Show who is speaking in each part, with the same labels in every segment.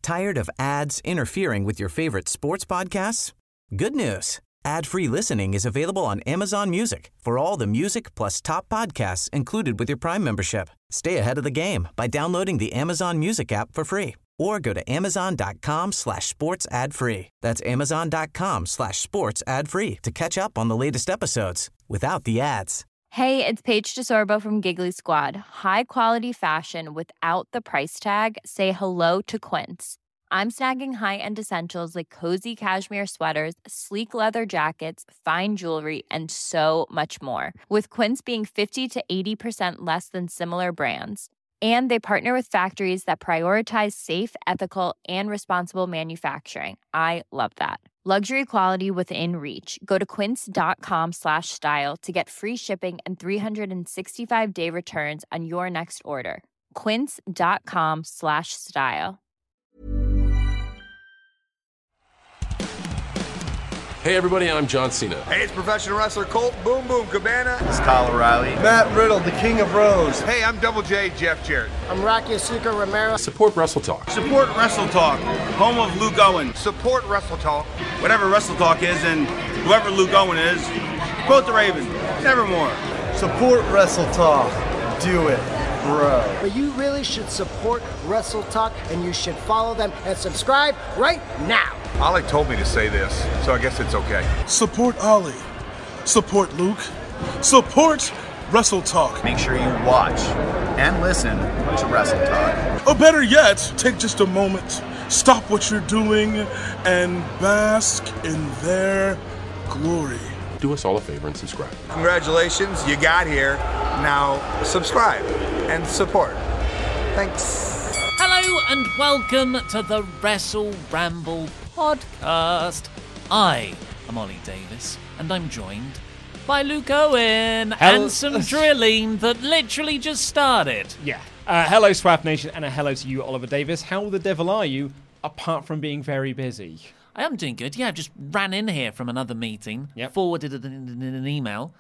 Speaker 1: Tired of ads interfering with your favorite sports podcasts? Good news. Ad-free listening is available on Amazon Music for all the music plus top podcasts included with your Prime membership. Stay ahead of the game by downloading the Amazon Music app for free or go to amazon.com/sports ad free. That's amazon.com/sports ad free to catch up on the latest episodes without the ads.
Speaker 2: Hey, it's Paige DeSorbo from Giggly Squad. High quality fashion without the price tag. Say hello to Quince. I'm snagging high-end essentials like cozy cashmere sweaters, sleek leather jackets, fine jewelry, and so much more. With Quince being 50 to 80% less than similar brands. And they partner with factories that prioritize safe, ethical, and responsible manufacturing. I love that. Luxury quality within reach. Go to quince.com/style to get free shipping and 365-day returns on your next order. Quince.com/style.
Speaker 3: Hey everybody, I'm John Cena.
Speaker 4: Hey, it's professional wrestler Colt Boom Boom Cabana.
Speaker 5: It's Kyle O'Reilly.
Speaker 6: Matt Riddle, the King of Rose.
Speaker 4: Hey, I'm Double J, Jeff Jarrett.
Speaker 7: I'm Rocky Azucar Romero.
Speaker 3: Support Wrestle Talk.
Speaker 5: Support Wrestle Talk, home of Luke Owen.
Speaker 4: Support Wrestle Talk.
Speaker 5: Whatever Wrestle Talk is and whoever Luke Owen is, quote the Raven, nevermore.
Speaker 6: Support Wrestle Talk. Do it, bro.
Speaker 7: But you really should support Wrestle Talk, and you should follow them and subscribe right now.
Speaker 4: Ollie told me to say this, so I guess it's okay.
Speaker 8: Support Ollie. Support Luke. Support Wrestle Talk.
Speaker 5: Make sure you watch and listen to Wrestle Talk.
Speaker 8: Or better yet, take just a moment, stop what you're doing, and bask in their glory.
Speaker 3: Do us all a favor and subscribe.
Speaker 4: Congratulations, you got here. Now subscribe and support. Thanks.
Speaker 9: Hello and welcome to the Wrestle Ramble podcast. I am Ollie Davis and I'm joined by Luke Owen and some drilling that literally just started.
Speaker 10: Yeah. Hello, Swap Nation, and a hello to you, Oliver Davis. How the devil are you, apart from being very busy?
Speaker 9: I am doing good. Yeah, I've just ran in here from another meeting, forwarded an email,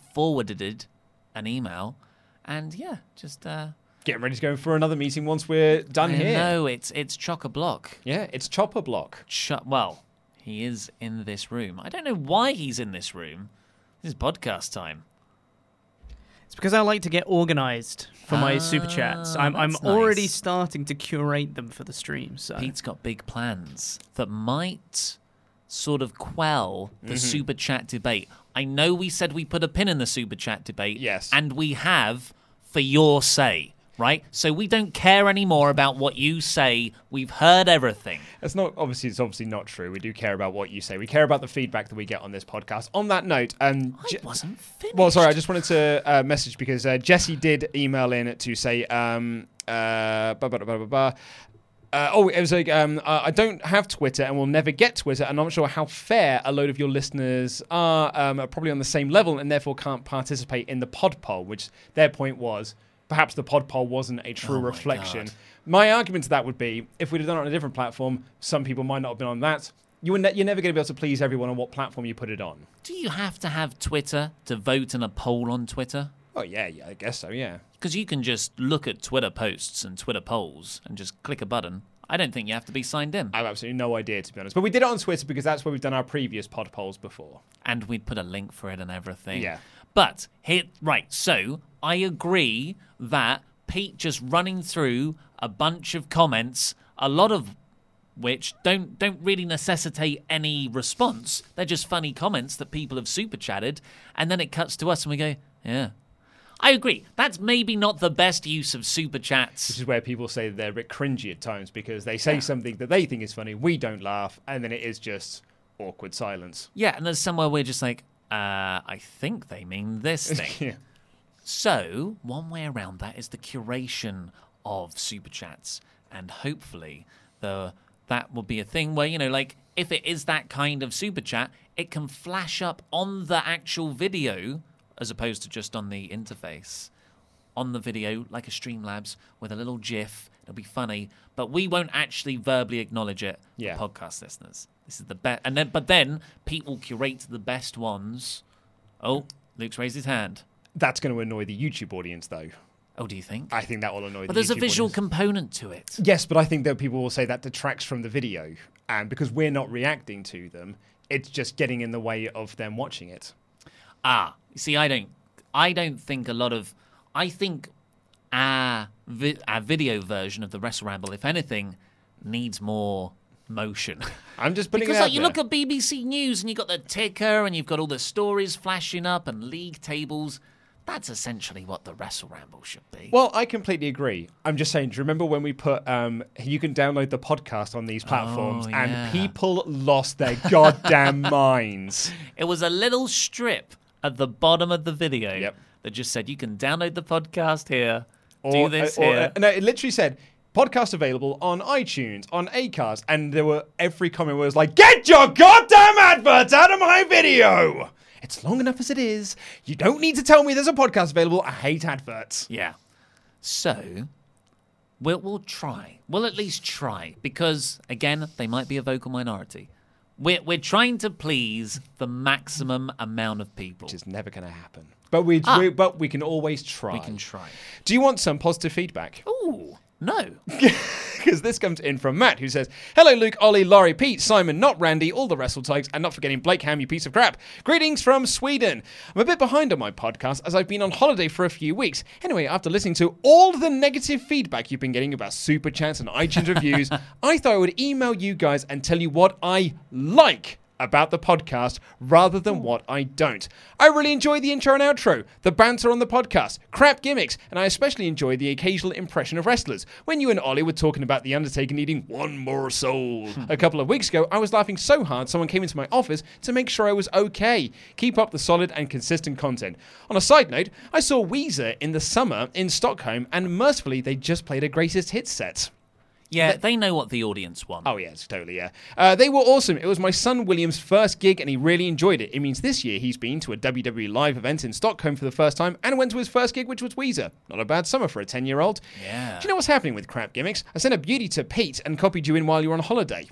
Speaker 9: and yeah, just
Speaker 10: getting ready to go for another meeting once we're done here.
Speaker 9: No, it's chock-a-block.
Speaker 10: Yeah, it's chopper-block.
Speaker 9: Well, he is in this room. I don't know why he's in this room. This is podcast time.
Speaker 11: It's because I like to get organised for my super chats. I'm already
Speaker 9: nice.
Speaker 11: starting to curate them for the stream. So
Speaker 9: Pete's got big plans that might sort of quell the super chat debate. I know we said we put a pin in the super chat debate.
Speaker 10: Yes.
Speaker 9: And we have for your say, right? So we don't care anymore about what you say. We've heard everything.
Speaker 10: It's obviously not true. We do care about what you say. We care about the feedback that we get on this podcast. On that note,
Speaker 9: I wasn't finished.
Speaker 10: Well, sorry, I just wanted to message because Jesse did email in to say, it was like, I don't have Twitter and will never get Twitter, and I'm not sure how fair a load of your listeners are probably on the same level and therefore can't participate in the pod poll, which their point was perhaps the pod poll wasn't a true reflection.
Speaker 9: God.
Speaker 10: My argument to that would be, if we'd have done it on a different platform, some people might not have been on that. You're never going to be able to please everyone on what platform you put it on.
Speaker 9: Do you have to have Twitter to vote in a poll on Twitter?
Speaker 10: Oh, yeah, I guess so, yeah.
Speaker 9: Because you can just look at Twitter posts and Twitter polls and just click a button. I don't think you have to be signed in.
Speaker 10: I have absolutely no idea, to be honest. But we did it on Twitter because that's where we've done our previous pod polls before.
Speaker 9: And we'd put a link for it and everything.
Speaker 10: Yeah.
Speaker 9: But, so I agree that Pete just running through a bunch of comments, a lot of which don't really necessitate any response. They're just funny comments that people have super chatted, and then it cuts to us and we go, yeah. I agree. That's maybe not the best use of super chats.
Speaker 10: Which is where people say they're a bit cringy at times because they say something that they think is funny, we don't laugh, and then it is just awkward silence.
Speaker 9: Yeah, and there's somewhere we're just like, I think they mean this thing.
Speaker 10: Yeah.
Speaker 9: So, one way around that is the curation of super chats, and hopefully that will be a thing where, if it is that kind of super chat, it can flash up on the actual video as opposed to just on the interface. On the video, like a Streamlabs, with a little GIF. It'll be funny, but we won't actually verbally acknowledge it for podcast listeners. This is the best. But then Pete will curate the best ones. Oh, Luke's raised his hand.
Speaker 10: That's going to annoy the YouTube audience, though.
Speaker 9: Oh, do you think?
Speaker 10: I think that will annoy.
Speaker 9: But there's a visual component to it.
Speaker 10: Yes, but I think that people will say that detracts from the video, and because we're not reacting to them, it's just getting in the way of them watching it.
Speaker 9: See, I don't think a lot of. I think our video version of the Wrestle Ramble, if anything, needs more motion.
Speaker 10: I'm just putting
Speaker 9: because
Speaker 10: it out
Speaker 9: you
Speaker 10: there.
Speaker 9: look at BBC News and you've got the ticker and you've got all the stories flashing up and league tables. That's essentially what the Wrestle Ramble should be.
Speaker 10: Well, I completely agree. I'm just saying, do you remember when we put, you can download the podcast on these platforms, and people lost their goddamn minds.
Speaker 9: It was a little strip at the bottom of the video that just said, you can download the podcast here, do this here.
Speaker 10: No, it literally said, podcast available on iTunes, on Acast, and every comment was like, get your goddamn adverts out of my video! It's long enough as it is. You don't need to tell me there's a podcast available. I hate adverts.
Speaker 9: Yeah. So, we'll try. We'll at least try. Because, again, they might be a vocal minority. We're trying to please the maximum amount of people.
Speaker 10: Which is never going to happen. But we can always try.
Speaker 9: We can try.
Speaker 10: Do you want some positive feedback?
Speaker 9: Ooh, no.
Speaker 10: Because this comes in from Matt, who says, hello, Luke, Ollie, Laurie, Pete, Simon, not Randy, all the Wrestle Types, and not forgetting Blake Ham, you piece of crap. Greetings from Sweden. I'm a bit behind on my podcast as I've been on holiday for a few weeks. Anyway, after listening to all the negative feedback you've been getting about Super Chats and iTunes reviews, I thought I would email you guys and tell you what I like about the podcast rather than what I don't. I really enjoy the intro and outro, the banter on the podcast, crap gimmicks, and I especially enjoy the occasional impression of wrestlers. When you and Ollie were talking about The Undertaker needing one more soul a couple of weeks ago, I was laughing so hard someone came into my office to make sure I was okay. Keep up the solid and consistent content. On a side note, I saw Weezer in the summer in Stockholm, and mercifully they just played a greatest hits set.
Speaker 9: Yeah, they know what the audience want.
Speaker 10: Oh, yes, totally, yeah. They were awesome. It was my son William's first gig, and he really enjoyed it. It means this year he's been to a WWE live event in Stockholm for the first time and went to his first gig, which was Weezer. Not a bad summer for a 10-year-old.
Speaker 9: Yeah.
Speaker 10: Do you know what's happening with crap gimmicks? I sent a beauty to Pete and copied you in while you were on holiday.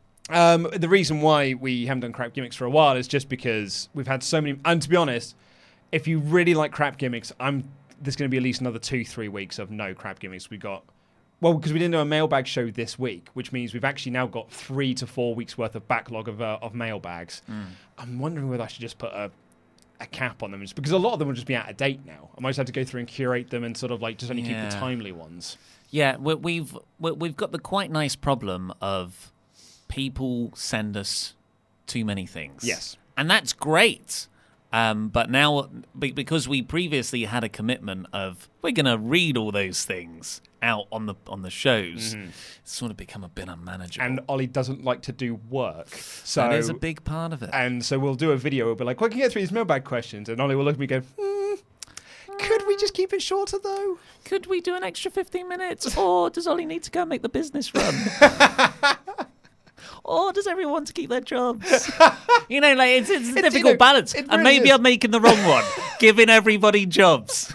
Speaker 10: The reason why we haven't done crap gimmicks for a while is just because we've had so many... And to be honest, if you really like crap gimmicks, there's going to be at least another 2-3 weeks of no crap gimmicks. We got... Well, because we didn't do a mailbag show this week, which means we've actually now got 3 to 4 weeks worth of backlog of mailbags. I'm wondering whether I should just put a cap on them, just because a lot of them will just be out of date now. I might just have to go through and curate them and sort of like just only keep the timely ones.
Speaker 9: Yeah, we've got the quite nice problem of people send us too many things.
Speaker 10: Yes,
Speaker 9: and that's great. But now, because we previously had a commitment of we're going to read all those things out on the shows, it's sort of become a bit unmanageable.
Speaker 10: And Ollie doesn't like to do work, so
Speaker 9: that is a big part of it.
Speaker 10: And so we'll do a video. We'll be like, "Well, can you get through these mailbag questions?" And Ollie will look at me and go, "Could we just keep it shorter, though?
Speaker 9: Could we do an extra 15 minutes, or does Ollie need to go and make the business run?" Or does everyone want to keep their jobs? You know, like it's a difficult balance.
Speaker 10: Really
Speaker 9: and maybe I'm making the wrong one, giving everybody jobs.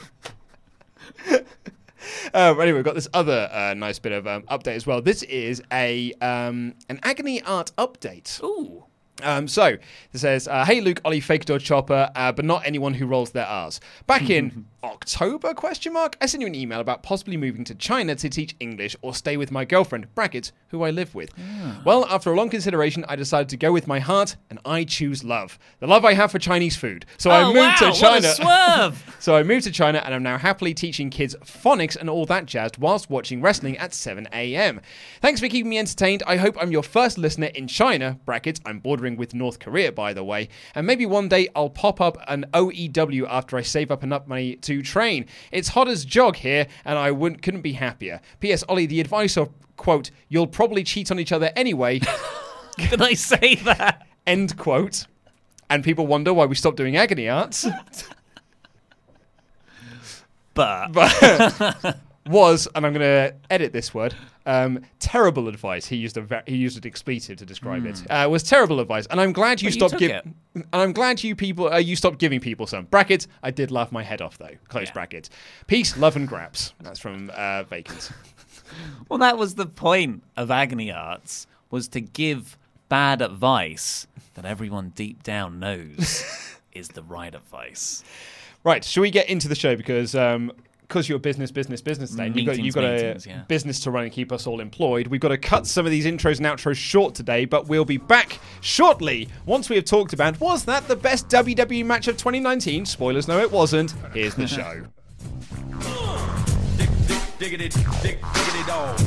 Speaker 10: Anyway, we've got this other nice bit of update as well. This is an Agony Art update.
Speaker 9: Ooh.
Speaker 10: So it says, "Hey Luke, Ollie, Fakador, Chopper, but not anyone who rolls their R's. Back in October, I sent you an email about possibly moving to China to teach English or stay with my girlfriend, brackets, who I live with. Well, after a long consideration, I decided to go with my heart, and I choose love. The love I have for Chinese food. So I moved to China.
Speaker 9: What a swerve.
Speaker 10: So I moved to China, and I'm now happily teaching kids phonics and all that jazz whilst watching wrestling at 7 a.m. Thanks for keeping me entertained. I hope I'm your first listener in China, brackets, I'm bordering with North Korea, by the way, and maybe one day I'll pop up an OEW after I save up enough money to train. It's hot as jog here, and I couldn't be happier. P.S. Ollie, the advice of, quote, you'll probably cheat on each other anyway.
Speaker 9: Did I say that?
Speaker 10: End quote. And people wonder why we stopped doing Agony Arts.
Speaker 9: but
Speaker 10: was, and I'm going to edit this word, terrible advice. He used an expletive to describe it. Was terrible advice, and I'm glad you stopped giving. And I'm glad you stopped giving people some brackets. I did laugh my head off though. Close brackets. Peace, love, and grabs. That's from Vacant.
Speaker 9: Well, that was the point of Agony Arts, was to give bad advice that everyone deep down knows is the right advice.
Speaker 10: Right, shall we get into the show? Because because you're business day, and you've got
Speaker 9: meetings,
Speaker 10: a business to run and keep us all employed, we've got to cut some of these intros and outros short today, but we'll be back shortly once we have talked about, was that the best WWE match of 2019? Spoilers, no it wasn't. Here's the show.
Speaker 12: Diggity dog.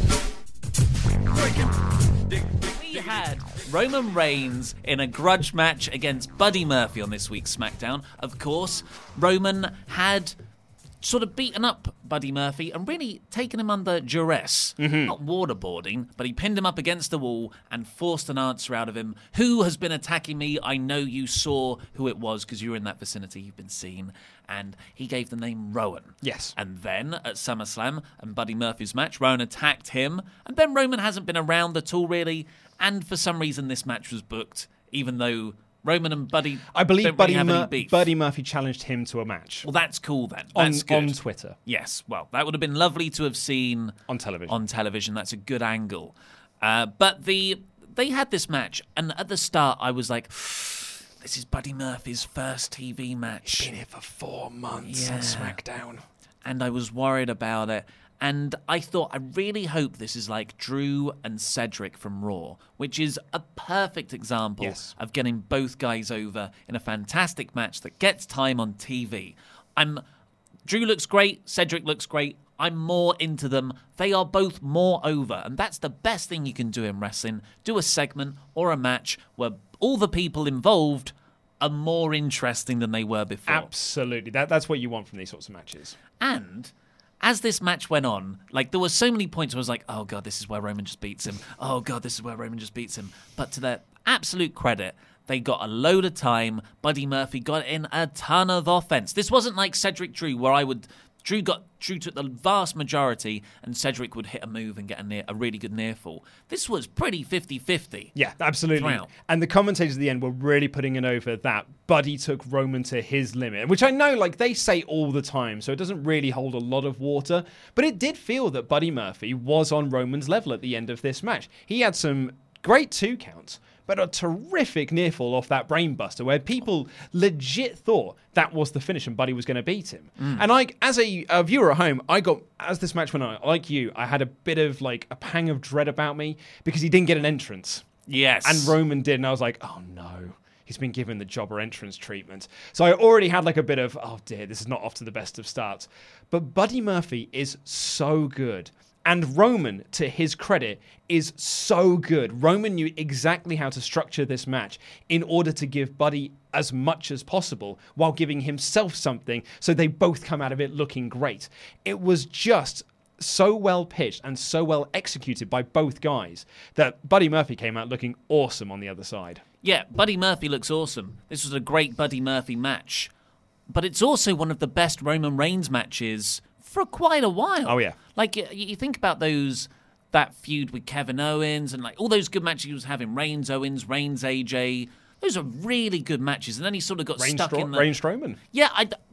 Speaker 9: We had Roman Reigns in a grudge match against Buddy Murphy on this week's SmackDown. Of course, Roman had sort of beaten up Buddy Murphy and really taken him under duress. Not waterboarding, but he pinned him up against the wall and forced an answer out of him. Who has been attacking me? I know you saw who it was because you were in that vicinity. You've been seen. And he gave the name Rowan.
Speaker 10: Yes.
Speaker 9: And then at SummerSlam and Buddy Murphy's match, Rowan attacked him. And then Roman hasn't been around at all, really. And for some reason, this match was booked, even though Roman and Buddy,
Speaker 10: I believe
Speaker 9: don't really have any beef.
Speaker 10: Buddy Murphy challenged him to a match.
Speaker 9: Well, that's cool then. That's good.
Speaker 10: On Twitter.
Speaker 9: Yes. Well, that would have been lovely to have seen
Speaker 10: on television.
Speaker 9: On television, that's a good angle. But they had this match, and at the start, I was like, this is Buddy Murphy's first TV match.
Speaker 10: He's been here for 4 months on SmackDown.
Speaker 9: And I was worried about it. And I thought, I really hope this is like Drew and Cedric from Raw, which is a perfect example of getting both guys over in a fantastic match that gets time on TV. Drew looks great, Cedric looks great. I'm more into them. They are both more over. And that's the best thing you can do in wrestling. Do a segment or a match where all the people involved are more interesting than they were before.
Speaker 10: Absolutely. That's what you want from these sorts of matches.
Speaker 9: And as this match went on, like, there were so many points where I was like, oh, God, this is where Roman just beats him. Oh, God, this is where Roman just beats him. But to their absolute credit, they got a load of time. Buddy Murphy got in a ton of offense. This wasn't like Cedric Drew, where Drew took the vast majority and Cedric would hit a move and get a really good near fall. This was pretty 50-50.
Speaker 10: Yeah, absolutely.
Speaker 9: Throughout.
Speaker 10: And the commentators at the end were really putting it over that Buddy took Roman to his limit, which I know, like, they say all the time, so it doesn't really hold a lot of water. But it did feel that Buddy Murphy was on Roman's level at the end of this match. He had some great 2 counts, but a terrific near fall off that brainbuster where people legit thought that was the finish and Buddy was going to beat him. And as a viewer at home, as this match went on, like you, I had a bit of like a pang of dread about me because he didn't get an entrance.
Speaker 9: Yes.
Speaker 10: And Roman did, and I was like, oh no, he's been given the jobber entrance treatment. So I already had like a bit of, oh dear, this is not off to the best of starts. But Buddy Murphy is so good. And Roman, to his credit, is so good. Roman knew exactly how to structure this match in order to give Buddy as much as possible while giving himself something so they both come out of it looking great. It was just so well pitched and so well executed by both guys that Buddy Murphy came out looking awesome on the other side.
Speaker 9: Yeah, Buddy Murphy looks awesome. This was a great Buddy Murphy match. But it's also one of the best Roman Reigns matches for quite a while.
Speaker 10: Oh, yeah.
Speaker 9: Like, you think about that feud with Kevin Owens and like all those good matches he was having, Reigns, Owens, Reigns, AJ. Those are really good matches. And then he sort of got stuck in the...
Speaker 10: Reigns Strowman.
Speaker 9: Yeah,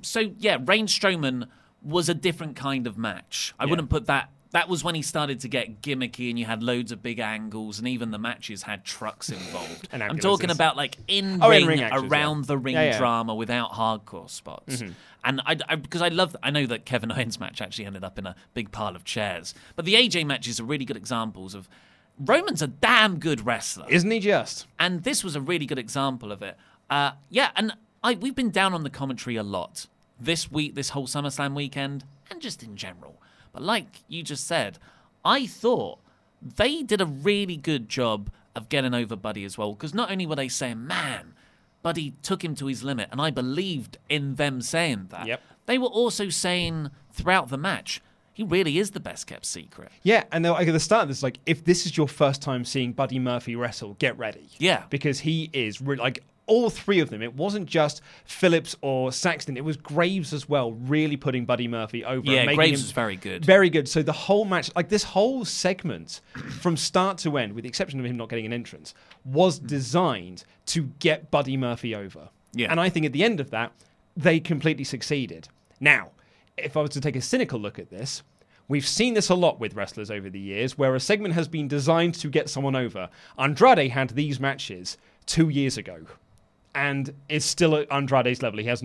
Speaker 9: Reigns Strowman was a different kind of match. I wouldn't put that... That was when he started to get gimmicky and you had loads of big angles and even the matches had trucks involved. I'm talking about like in-ring, around the ring drama without hardcore spots. And because I know that Kevin Owens' match actually ended up in a big pile of chairs. But the AJ matches are really good examples of... Roman's a damn good wrestler.
Speaker 10: Isn't he just?
Speaker 9: And this was a really good example of it. We've been down on the commentary a lot this week, this whole SummerSlam weekend, and just in general. But like you just said, I thought they did a really good job of getting over Buddy as well. Because not only were they saying, man, Buddy took him to his limit, and I believed in them saying that, they were also saying throughout the match, he really is the best kept secret.
Speaker 10: Yeah, and at the start of this, like, if this is your first time seeing Buddy Murphy wrestle, get ready.
Speaker 9: Yeah.
Speaker 10: Because he is really, like, all 3 of them. It wasn't just Phillips or Saxton. It was Graves as well, really putting Buddy Murphy over.
Speaker 9: Yeah,
Speaker 10: and
Speaker 9: Graves was very good.
Speaker 10: Very good. So the whole match, like this whole segment, from start to end, with the exception of him not getting an entrance, was designed to get Buddy Murphy over.
Speaker 9: Yeah.
Speaker 10: And I think at the end of that, they completely succeeded. Now, if I was to take a cynical look at this, we've seen this a lot with wrestlers over the years, where a segment has been designed to get someone over. Andrade had these matches 2 years ago, and is still at Andrade's level. He has not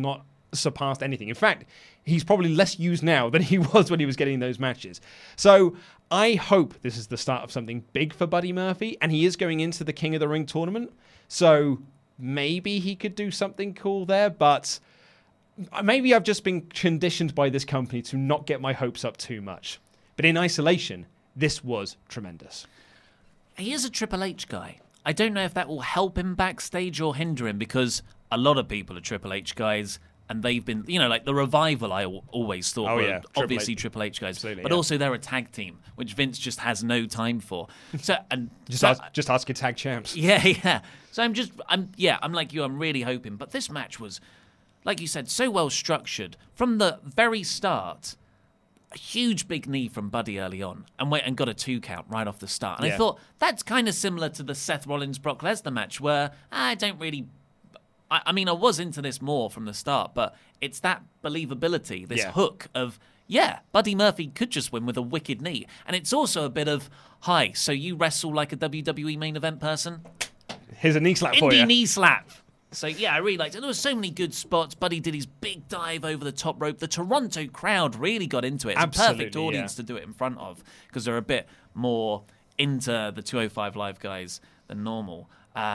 Speaker 10: surpassed anything. In fact, he's probably less used now than he was when he was getting those matches. So I hope this is the start of something big for Buddy Murphy, and he is going into the King of the Ring tournament. So maybe he could do something cool there, but maybe I've just been conditioned by this company to not get my hopes up too much. But in isolation, this was tremendous.
Speaker 9: He is a Triple H guy. I don't know if that will help him backstage or hinder him, because a lot of people are Triple H guys, and they've been, like the Revival, I always thought were obviously Triple H guys.
Speaker 10: Absolutely,
Speaker 9: but also they're a tag team, which Vince just has no time for. So
Speaker 10: just ask your tag champs.
Speaker 9: Yeah. So I'm like you. I'm really hoping. But this match was, like you said, so well structured from the very start. A huge big knee from Buddy early on, and got a 2 count right off the start. And I thought that's kind of similar to the Seth Rollins-Brock Lesnar match, where I don't really. I mean, I was into this more from the start, but it's that believability, this hook of, Buddy Murphy could just win with a wicked knee. And it's also a bit of, hi, so you wrestle like a WWE main event person?
Speaker 10: Here's a knee slap for you.
Speaker 9: Indie knee slap. So, I really liked it. There were so many good spots. Buddy did his big dive over the top rope. The Toronto crowd really got into it. It's a perfect audience to do it in front of, because they're a bit more into the 205 Live guys than normal.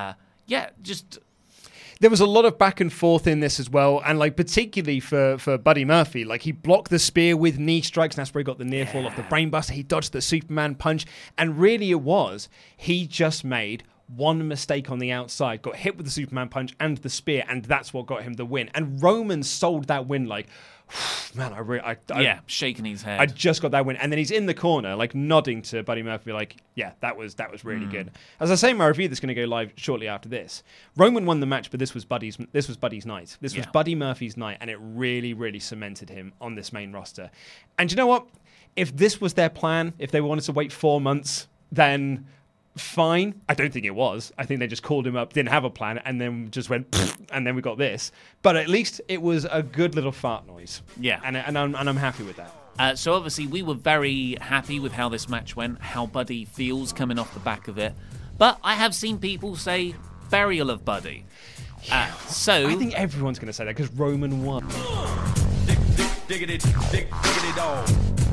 Speaker 10: There was a lot of back and forth in this as well, and particularly for Buddy Murphy, he blocked the spear with knee strikes, and that's where he got the near fall off the brainbuster. He dodged the Superman punch, and really he just made one mistake on the outside, got hit with the Superman punch and the spear, and that's what got him the win. And Roman sold that win man,
Speaker 9: shaking his head.
Speaker 10: I just got that win, and then he's in the corner, nodding to Buddy Murphy, that was really good. As I say in my review, that's going to go live shortly after this. Roman won the match, but this was Buddy's night. This was Buddy Murphy's night, and it really, really cemented him on this main roster. And you know what? If this was their plan, if they wanted to wait 4 months, then fine. I don't think it was. I think they just called him up, didn't have a plan, and then just went, and then we got this. But at least it was a good little fart noise.
Speaker 9: Yeah.
Speaker 10: And I'm happy with that.
Speaker 9: So obviously we were very happy with how this match went, how Buddy feels coming off the back of it. But I have seen people say burial of Buddy. So
Speaker 10: I think everyone's going to say that because Roman won.
Speaker 12: Diggity dog.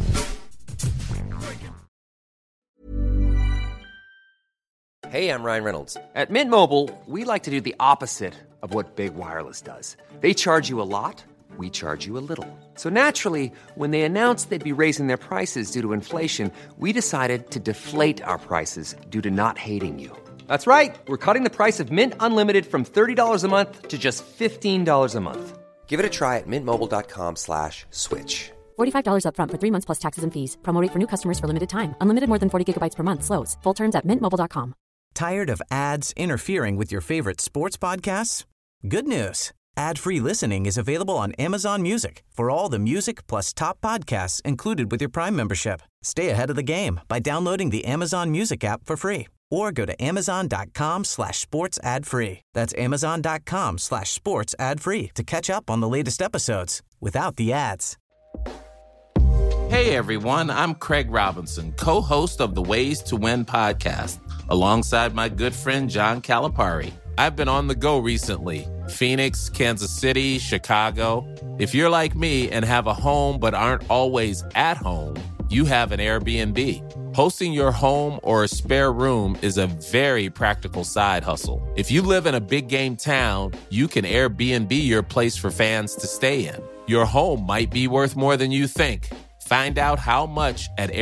Speaker 13: Hey, I'm Ryan Reynolds. At Mint Mobile, we like to do the opposite of what Big Wireless does. They charge you a lot, we charge you a little. So naturally, when they announced they'd be raising their prices due to inflation, we decided to deflate our prices due to not hating you. That's right. We're cutting the price of Mint Unlimited from $30 a month to just $15 a month. Give it a try at mintmobile.com/switch.
Speaker 14: $45 up front for 3 months plus taxes and fees. Promo rate for new customers for limited time. Unlimited more than 40 gigabytes per month. Slows full terms at mintmobile.com.
Speaker 1: Tired of ads interfering with your favorite sports podcasts? Good news. Ad-free listening is available on Amazon Music for all the music plus top podcasts included with your Prime membership. Stay ahead of the game by downloading the Amazon Music app for free or go to amazon.com/sports ad free. That's amazon.com/sports ad free to catch up on the latest episodes without the ads.
Speaker 15: Hey everyone, I'm Craig Robinson, co-host of the Ways to Win podcast, alongside my good friend John Calipari. I've been on the go recently. Phoenix, Kansas City, Chicago. If you're like me and have a home but aren't always at home, you have an Airbnb. Hosting your home or a spare room is a very practical side hustle. If you live in a big game town, you can Airbnb your place for fans to stay in. Your home might be worth more than you think. Find out how much at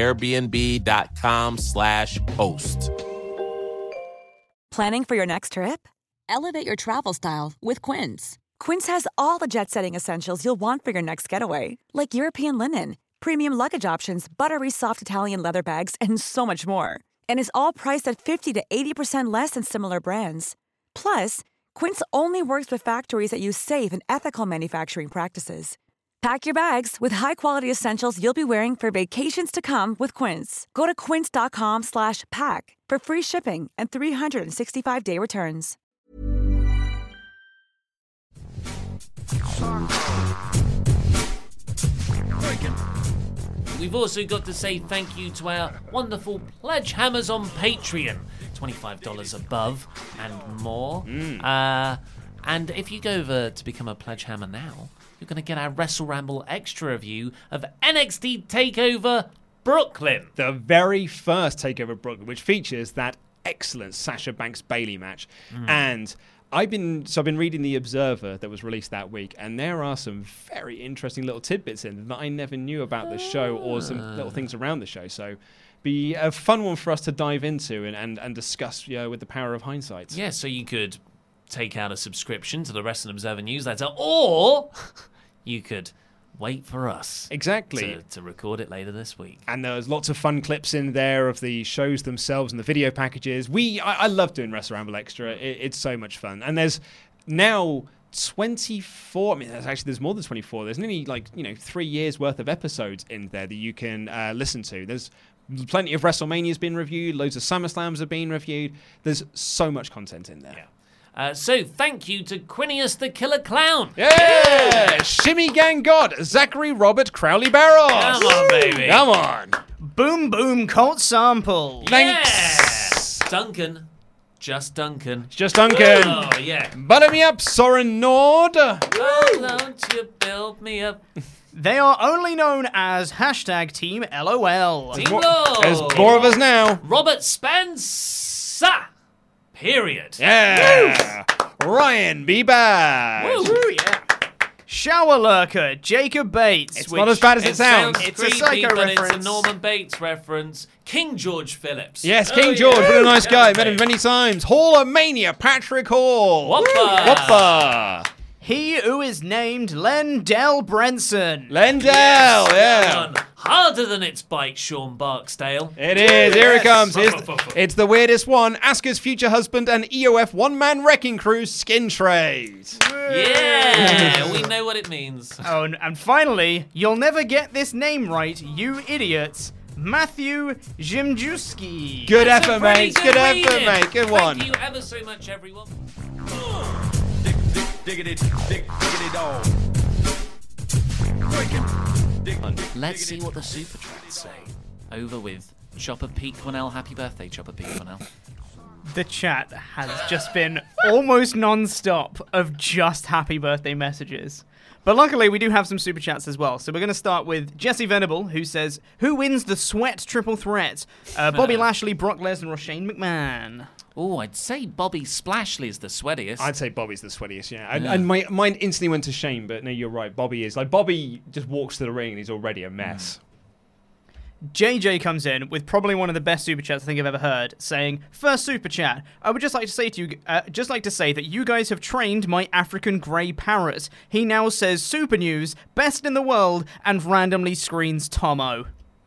Speaker 15: airbnb.com/host.
Speaker 16: Planning for your next trip? Elevate your travel style with Quince. Quince has all the jet-setting essentials you'll want for your next getaway, like European linen, premium luggage options, buttery soft Italian leather bags, and so much more. And is all priced at 50 to 80% less than similar brands. Plus, Quince only works with factories that use safe and ethical manufacturing practices. Pack your bags with high-quality essentials you'll be wearing for vacations to come with Quince. Go to quince.com/pack for free shipping and 365-day returns.
Speaker 9: We've also got to say thank you to our wonderful pledge hammers on Patreon. $25 above and more. And if you go over to become a pledge hammer now, you're going to get our Wrestle Ramble extra review of NXT TakeOver Brooklyn.
Speaker 10: The very first TakeOver Brooklyn, which features that excellent Sasha Banks-Bayley match. And I've been reading The Observer that was released that week, and there are some very interesting little tidbits in that I never knew about the show, or some little things around the show. So be a fun one for us to dive into and discuss with the power of hindsight.
Speaker 9: Yeah, so you could take out a subscription to the Wrestling Observer newsletter, or you could wait for us to record it later this week.
Speaker 10: And there's lots of fun clips in there of the shows themselves and the video packages. I love doing Wrestle Ramble Extra. It's so much fun. And there's now 24. I mean, there's more than 24. There's nearly 3 years worth of episodes in there that you can listen to. There's plenty of WrestleManias being reviewed. Loads of SummerSlams are being reviewed. There's so much content in there.
Speaker 9: Yeah. So thank you to Quinius the Killer Clown.
Speaker 10: Yeah! Shimmy Gang God, Zachary Robert Crowley Barros.
Speaker 9: Come on, baby.
Speaker 10: Come on.
Speaker 11: Boom Boom Colt Sample.
Speaker 10: Thanks.
Speaker 9: Yeah. Duncan. Just Duncan.
Speaker 10: Just Duncan.
Speaker 9: Oh, yeah.
Speaker 10: Butter me up, Soren Nord.
Speaker 9: Oh, don't you build me up.
Speaker 11: They are only known as #Team LOL.
Speaker 9: Team LOL.
Speaker 10: There's more of us now.
Speaker 9: Robert Spencer. Period.
Speaker 10: Yeah. Woo. Ryan B. Bad.
Speaker 11: Woo, yeah. Shower Lurker, Jacob Bates.
Speaker 10: It's not as bad as it sounds.
Speaker 11: It's
Speaker 9: creepy,
Speaker 11: a Psycho
Speaker 9: but
Speaker 11: reference.
Speaker 9: It's a Norman Bates reference. King George Phillips.
Speaker 10: Yes, King George. What a nice guy. Met him many times. Hall of Mania, Patrick Hall.
Speaker 9: Whopper.
Speaker 10: Whopper.
Speaker 11: He who is named Lendell Brenson.
Speaker 10: Lendell,
Speaker 9: yeah. Harder than its bite, Sean Barksdale.
Speaker 10: It is. Here it comes. It's the weirdest one. Asuka's future husband and EOF one-man wrecking crew skin trade.
Speaker 9: Yeah, we know what it means.
Speaker 11: Oh, and finally, you'll never get this name right, you idiots. Matthew Zimjuski.
Speaker 10: Good effort, mate. Good effort, mate. Good one.
Speaker 9: Thank you ever so much, everyone.
Speaker 12: Diggity dog.
Speaker 9: Let's see what the Super Chats say. Over with Chopper Pete Cornell. Happy birthday, Chopper Pete Cornell.
Speaker 11: The chat has just been almost non-stop of just happy birthday messages. But luckily, we do have some super chats as well. So we're going to start with Jesse Venable, who says, who wins the sweat triple threat? Bobby Lashley, Brock Lesnar, or Shane McMahon?
Speaker 9: Oh, I'd say Bobby Splashley is the sweatiest.
Speaker 10: I'd say Bobby's the sweatiest, yeah. And my mind instantly went to Shane, but no, you're right. Bobby is. Bobby just walks to the ring and he's already a mess.
Speaker 11: JJ comes in with probably one of the best super chats I think I've ever heard, saying, first super chat, I would just like to say that you guys have trained my African grey parrot. He now says super news, best in the world, and randomly screens Tomo.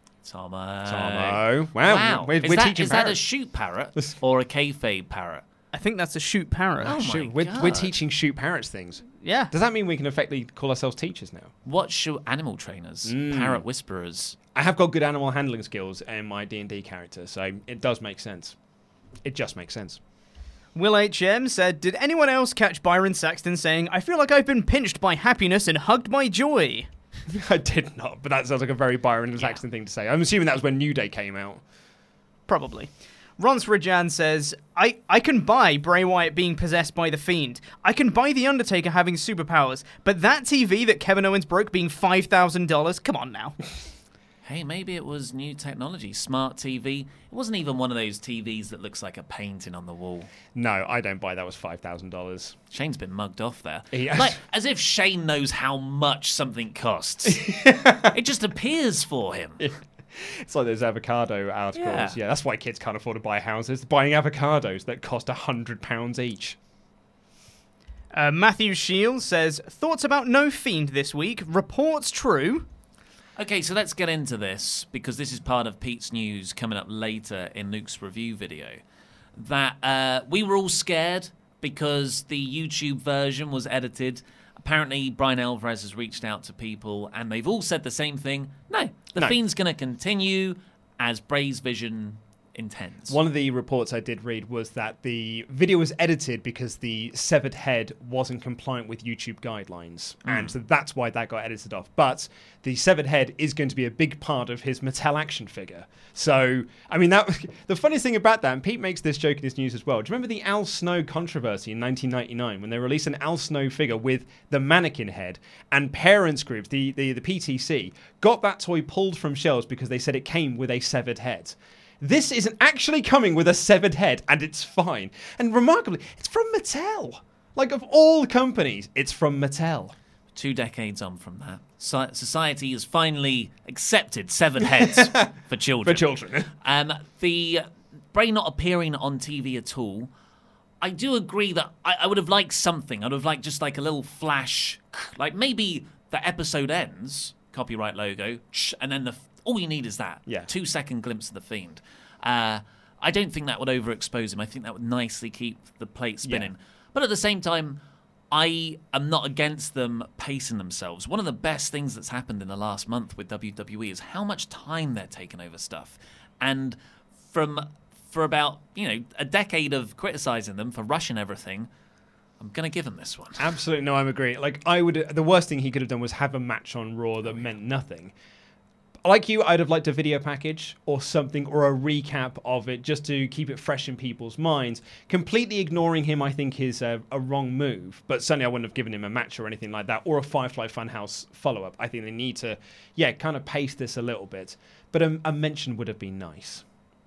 Speaker 10: Tomo. Wow. We're teaching
Speaker 9: Is that a shoot parrot or a kayfabe parrot?
Speaker 11: I think that's a shoot parrot.
Speaker 9: Oh my God.
Speaker 10: We're teaching shoot parrots things.
Speaker 11: Yeah.
Speaker 10: Does that mean we can effectively call ourselves teachers now?
Speaker 9: What shoot animal trainers? Parrot whisperers.
Speaker 10: I have got good animal handling skills in my D&D character, so it does make sense. It just makes sense.
Speaker 11: Will HM said, did anyone else catch Byron Saxton saying, I feel like I've been pinched by happiness and hugged by joy?
Speaker 10: I did not, but that sounds like a very Byron Saxton thing to say. I'm assuming that was when New Day came out.
Speaker 11: Probably. Rons Rajan says, I can buy Bray Wyatt being possessed by the Fiend. I can buy The Undertaker having superpowers. But that TV that Kevin Owens broke being $5,000, come on now.
Speaker 9: Hey, maybe it was new technology, smart TV. It wasn't even one of those TVs that looks like a painting on the wall.
Speaker 10: No, I don't buy that was $5,000.
Speaker 9: Shane's been mugged off there.
Speaker 10: Yes.
Speaker 9: Like, as if Shane knows how much something costs. It just appears for him.
Speaker 10: It's like those avocado articles. Yeah, that's why kids can't afford to buy houses. Buying avocados that cost £100 each.
Speaker 11: Matthew Shields says, thoughts about No Fiend this week? Reports true?
Speaker 9: Okay, so let's get into this, because this is part of Pete's news coming up later in Luke's review video. That we were all scared because the YouTube version was edited. Apparently, Brian Alvarez has reached out to people, and they've all said the same thing. No, the Fiend's going to continue as Bray's vision intense.
Speaker 10: One of the reports I did read was that the video was edited because the severed head wasn't compliant with YouTube guidelines. And so that's why that got edited off. But the severed head is going to be a big part of his Mattel action figure. So, I mean, the funniest thing about that, and Pete makes this joke in his news as well, do you remember the Al Snow controversy in 1999 when they released an Al Snow figure with the mannequin head, and parents groups, the PTC, got that toy pulled from shelves because they said it came with a severed head. This isn't actually coming with a severed head, and it's fine. And remarkably, it's from Mattel. Like, of all companies, it's from Mattel.
Speaker 9: 2 decades on from that, society has finally accepted severed heads for children.
Speaker 10: For children.
Speaker 9: The Bray not appearing on TV at all, I do agree that I would have liked something. I'd have liked just like a little flash, like maybe the episode ends, copyright logo, and then all you need is that.
Speaker 10: Yeah.
Speaker 9: 2-second glimpse of the Fiend. I don't think that would overexpose him. I think that would nicely keep the plate spinning.
Speaker 10: Yeah.
Speaker 9: But at the same time, I am not against them pacing themselves. One of the best things that's happened in the last month with WWE is how much time they're taking over stuff. And for about, a decade of criticizing them for rushing everything, I'm going to give him this one.
Speaker 10: Absolutely. No, I'm agreeing. Like, the worst thing he could have done was have a match on Raw that meant nothing. Like you, I'd have liked a video package or something, or a recap of it, just to keep it fresh in people's minds. Completely ignoring him, I think, is a wrong move. But certainly I wouldn't have given him a match or anything like that, or a Firefly Funhouse follow-up. I think they need to, kind of pace this a little bit. But a mention would have been nice.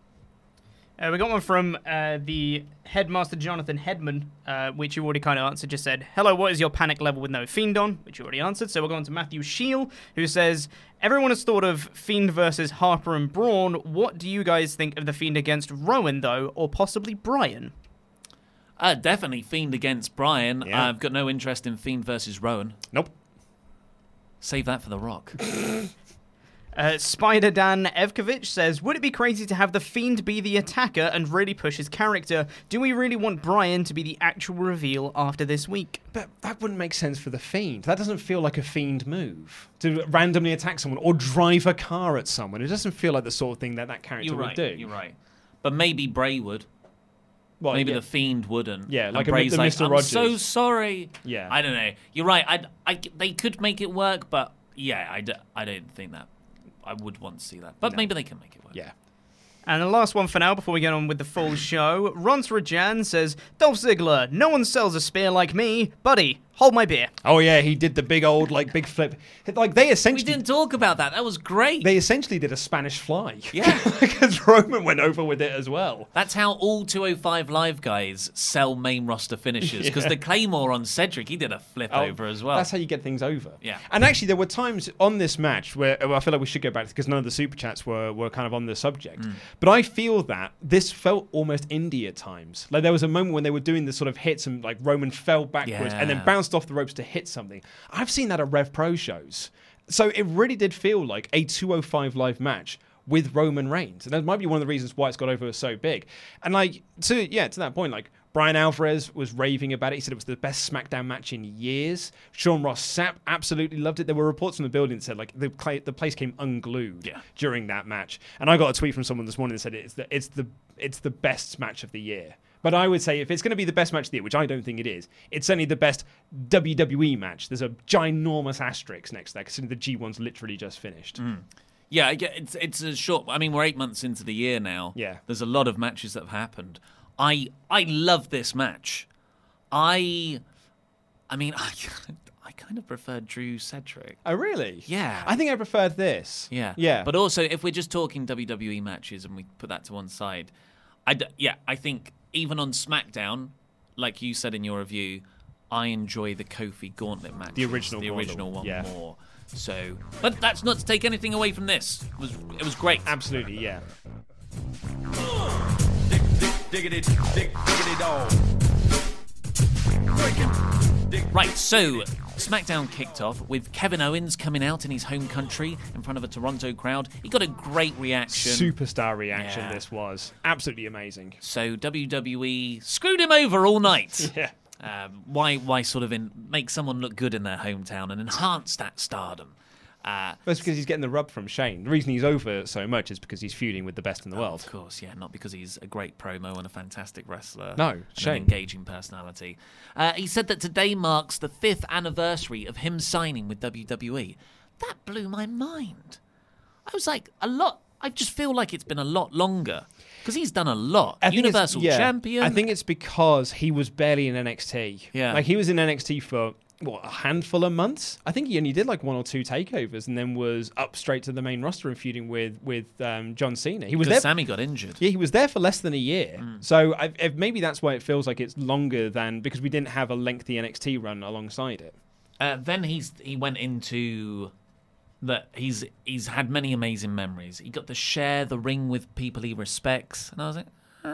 Speaker 11: We got one from the headmaster, Jonathan Hedman, which you already kind of answered. Just said, hello, what is your panic level with no Fiend on? Which you already answered. So we'll go on to Matthew Scheel, who says, everyone has thought of Fiend versus Harper and Braun. What do you guys think of the Fiend against Rowan, though, or possibly Bryan?
Speaker 9: Definitely Fiend against Bryan.
Speaker 10: Yeah.
Speaker 9: I've got no interest in Fiend versus Rowan.
Speaker 10: Nope.
Speaker 9: Save that for The Rock.
Speaker 11: Spider Dan Evkovich says, would it be crazy to have the Fiend be the attacker and really push his character? Do we really want Bryan to be the actual reveal after this week?
Speaker 10: But that wouldn't make sense for the Fiend. That doesn't feel like a Fiend move. To randomly attack someone or drive a car at someone. It doesn't feel like the sort of thing that character would do.
Speaker 9: You're right. But maybe Bray would.
Speaker 10: Well,
Speaker 9: maybe the Fiend wouldn't.
Speaker 10: Yeah, like
Speaker 9: Bray's
Speaker 10: the Mr. Rogers.
Speaker 9: I'm so sorry.
Speaker 10: Yeah.
Speaker 9: I don't know. You're right. They could make it work, but yeah, I don't think that. I would want to see that. But maybe they can make it work.
Speaker 10: Yeah.
Speaker 11: And the last one for now, before we get on with the full show, Rons Rajan says, Dolph Ziggler, no one sells a spear like me. Buddy, hold my beer.
Speaker 10: Oh, yeah, he did the big old, big flip. They essentially...
Speaker 9: We didn't talk about that. That was great.
Speaker 10: They essentially did a Spanish fly.
Speaker 9: Yeah.
Speaker 10: Because Roman went over with it as well.
Speaker 9: That's how all 205 Live guys sell main roster finishes. Because the Claymore on Cedric, he did a flip over as well.
Speaker 10: That's how you get things over.
Speaker 9: Yeah.
Speaker 10: And actually, there were times on this match where I feel like we should go back, because none of the Super Chats were kind of on the subject. But I feel that this felt almost indie at times. Like, there was a moment when they were doing this sort of hits and Roman fell backwards and then bounced off the ropes to hit something. I've seen that at Rev Pro shows. So it really did feel like a 205 Live match with Roman Reigns. And that might be one of the reasons why it's got over so big. And to that point, Brian Alvarez was raving about it. He said it was the best SmackDown match in years. Sean Ross Sapp absolutely loved it. There were reports from the building that said the place came unglued during that match. And I got a tweet from someone this morning that said it's the best match of the year. But I would say if it's going to be the best match of the year, which I don't think it is, it's certainly the best WWE match. There's a ginormous asterisk next to that, considering the G1's literally just finished.
Speaker 9: Yeah, it's a short... I mean, we're 8 months into the year now.
Speaker 10: Yeah.
Speaker 9: There's a lot of matches that have happened. I love this match. I kind of preferred Drew Cedric.
Speaker 10: Oh, really?
Speaker 9: Yeah.
Speaker 10: I think I preferred this.
Speaker 9: Yeah.
Speaker 10: Yeah.
Speaker 9: But also, if we're just talking WWE matches and we put that to one side, I think even on SmackDown, like you said in your review, I enjoy the Kofi Gauntlet match.
Speaker 10: The original
Speaker 9: one
Speaker 10: yeah.
Speaker 9: more. So, but that's not to take anything away from this. It was great.
Speaker 10: Absolutely, yeah.
Speaker 12: Diggity dog.
Speaker 9: Right, so SmackDown kicked off with Kevin Owens coming out in his home country in front of a Toronto crowd. He got a great reaction.
Speaker 10: Superstar reaction, this was. Absolutely amazing.
Speaker 9: So WWE screwed him over all night.
Speaker 10: Yeah.
Speaker 9: Why sort of make someone look good in their hometown and enhance that stardom?
Speaker 10: That's because he's getting the rub from Shane. The reason he's over so much is because he's feuding with the best in the world.
Speaker 9: Of course, yeah, not because he's a great promo and a fantastic wrestler.
Speaker 10: No,
Speaker 9: and
Speaker 10: Shane.
Speaker 9: an engaging personality. He said that today marks the 5th anniversary of him signing with WWE. That blew my mind. I was like, I just feel like it's been a lot longer. Because he's done a lot. Universal Champion.
Speaker 10: I think it's because he was barely in NXT.
Speaker 9: Yeah.
Speaker 10: Like, he was in NXT for, a handful of months? I think he only did like 1 or 2 takeovers and then was up straight to the main roster and feuding with John Cena. He was there.
Speaker 9: Sammy got injured.
Speaker 10: Yeah, he was there for less than a year. So maybe that's why it feels like it's longer than, because we didn't have a lengthy NXT run alongside it.
Speaker 9: Then he went into that he's had many amazing memories. He got to share the ring with people he respects, and I was like,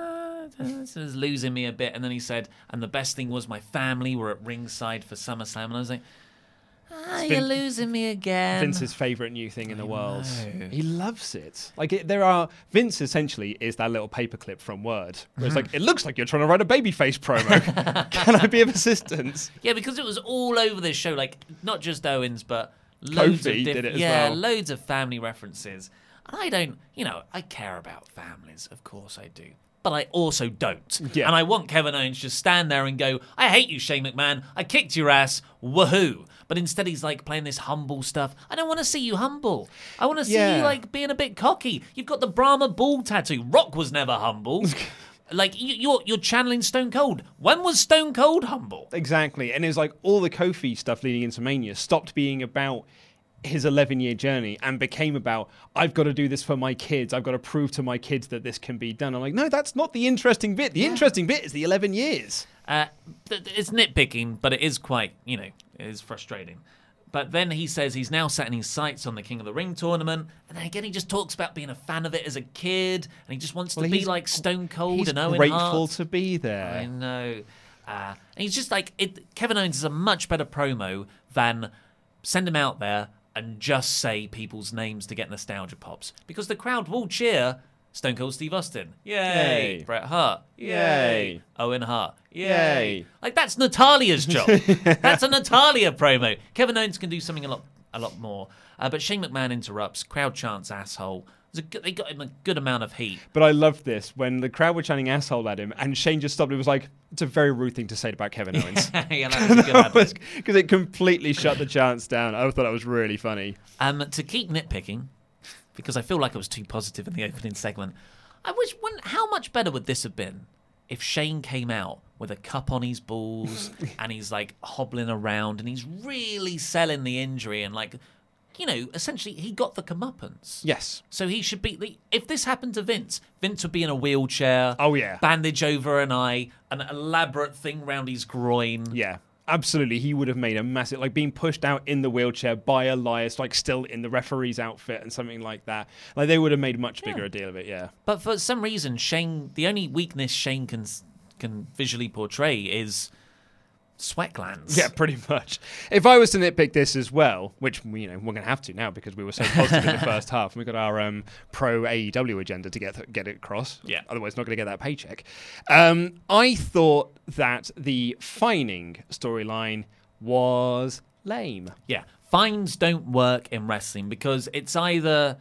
Speaker 9: this is losing me a bit. And then he said, and the best thing was my family were at ringside for SummerSlam, and I was like, you're losing me again.
Speaker 10: Vince's favourite new thing in the world.
Speaker 9: know.
Speaker 10: He loves it. Like, Vince essentially is that little paperclip from Word, where it's like, it looks like you're trying to write a babyface promo. Can I be of assistance?
Speaker 9: Yeah, because it was all over this show, like, not just Owens, but loads
Speaker 10: Kofi
Speaker 9: of
Speaker 10: did it as well.
Speaker 9: loads of family references. And I don't, I care about families, of course I do. But I also don't.
Speaker 10: Yeah.
Speaker 9: And I want Kevin Owens to just stand there and go, I hate you, Shane McMahon. I kicked your ass. Woohoo. But instead he's like playing this humble stuff. I don't want to see you humble. I want to see you like being a bit cocky. You've got the Brahma Bull tattoo. Rock was never humble. Like, you're channeling Stone Cold. When was Stone Cold humble?
Speaker 10: Exactly. And it was like all the Kofi stuff leading into Mania stopped being about his 11-year journey and became about, I've got to do this for my kids. I've got to prove to my kids that this can be done. I'm like, no, that's not the interesting bit. The interesting bit is the 11 years.
Speaker 9: It's nitpicking, but it is quite, it is frustrating. But then he says he's now setting his sights on the King of the Ring tournament. And then again, he just talks about being a fan of it as a kid. And he just wants to be like Stone Cold and Owen Hart.
Speaker 10: He's grateful to be there.
Speaker 9: I know. And he's just like, Kevin Owens is a much better promo than send him out there and just say people's names to get nostalgia pops. Because the crowd will cheer Stone Cold Steve Austin. Yay.
Speaker 10: Yay.
Speaker 9: Bret Hart.
Speaker 10: Yay.
Speaker 9: Owen Hart.
Speaker 10: Yay.
Speaker 9: Like, that's Natalia's job. That's a Natalia promo. Kevin Owens can do something a lot more. But Shane McMahon interrupts. Crowd chants asshole. They got him a good amount of heat.
Speaker 10: But I loved this when the crowd were chanting asshole at him and Shane just stopped and was like, it's a very rude thing to say about Kevin Owens.
Speaker 9: Yeah, that was a good advice.
Speaker 10: Because it completely shut the chants down. I thought that was really funny.
Speaker 9: To keep nitpicking, because I feel like I was too positive in the opening segment, how much better would this have been if Shane came out with a cup on his balls and he's like hobbling around and he's really selling the injury and like, essentially he got the comeuppance.
Speaker 10: Yes.
Speaker 9: So he should be, if this happened to Vince would be in a wheelchair.
Speaker 10: Oh, yeah.
Speaker 9: Bandage over an eye, an elaborate thing round his groin.
Speaker 10: Yeah. Absolutely, he would have made a massive, like being pushed out in the wheelchair by Elias, like still in the referee's outfit and something like that. Like they would have made much bigger a deal of it, yeah.
Speaker 9: But for some reason, the only weakness Shane can visually portray is sweat glands.
Speaker 10: Yeah, pretty much. If I was to nitpick this as well, which we're going to have to now because we were so positive in the first half, and we got our pro AEW agenda to get it across.
Speaker 9: Yeah.
Speaker 10: Otherwise, not going to get that paycheck. I thought that the fining storyline was lame.
Speaker 9: Yeah, fines don't work in wrestling because it's either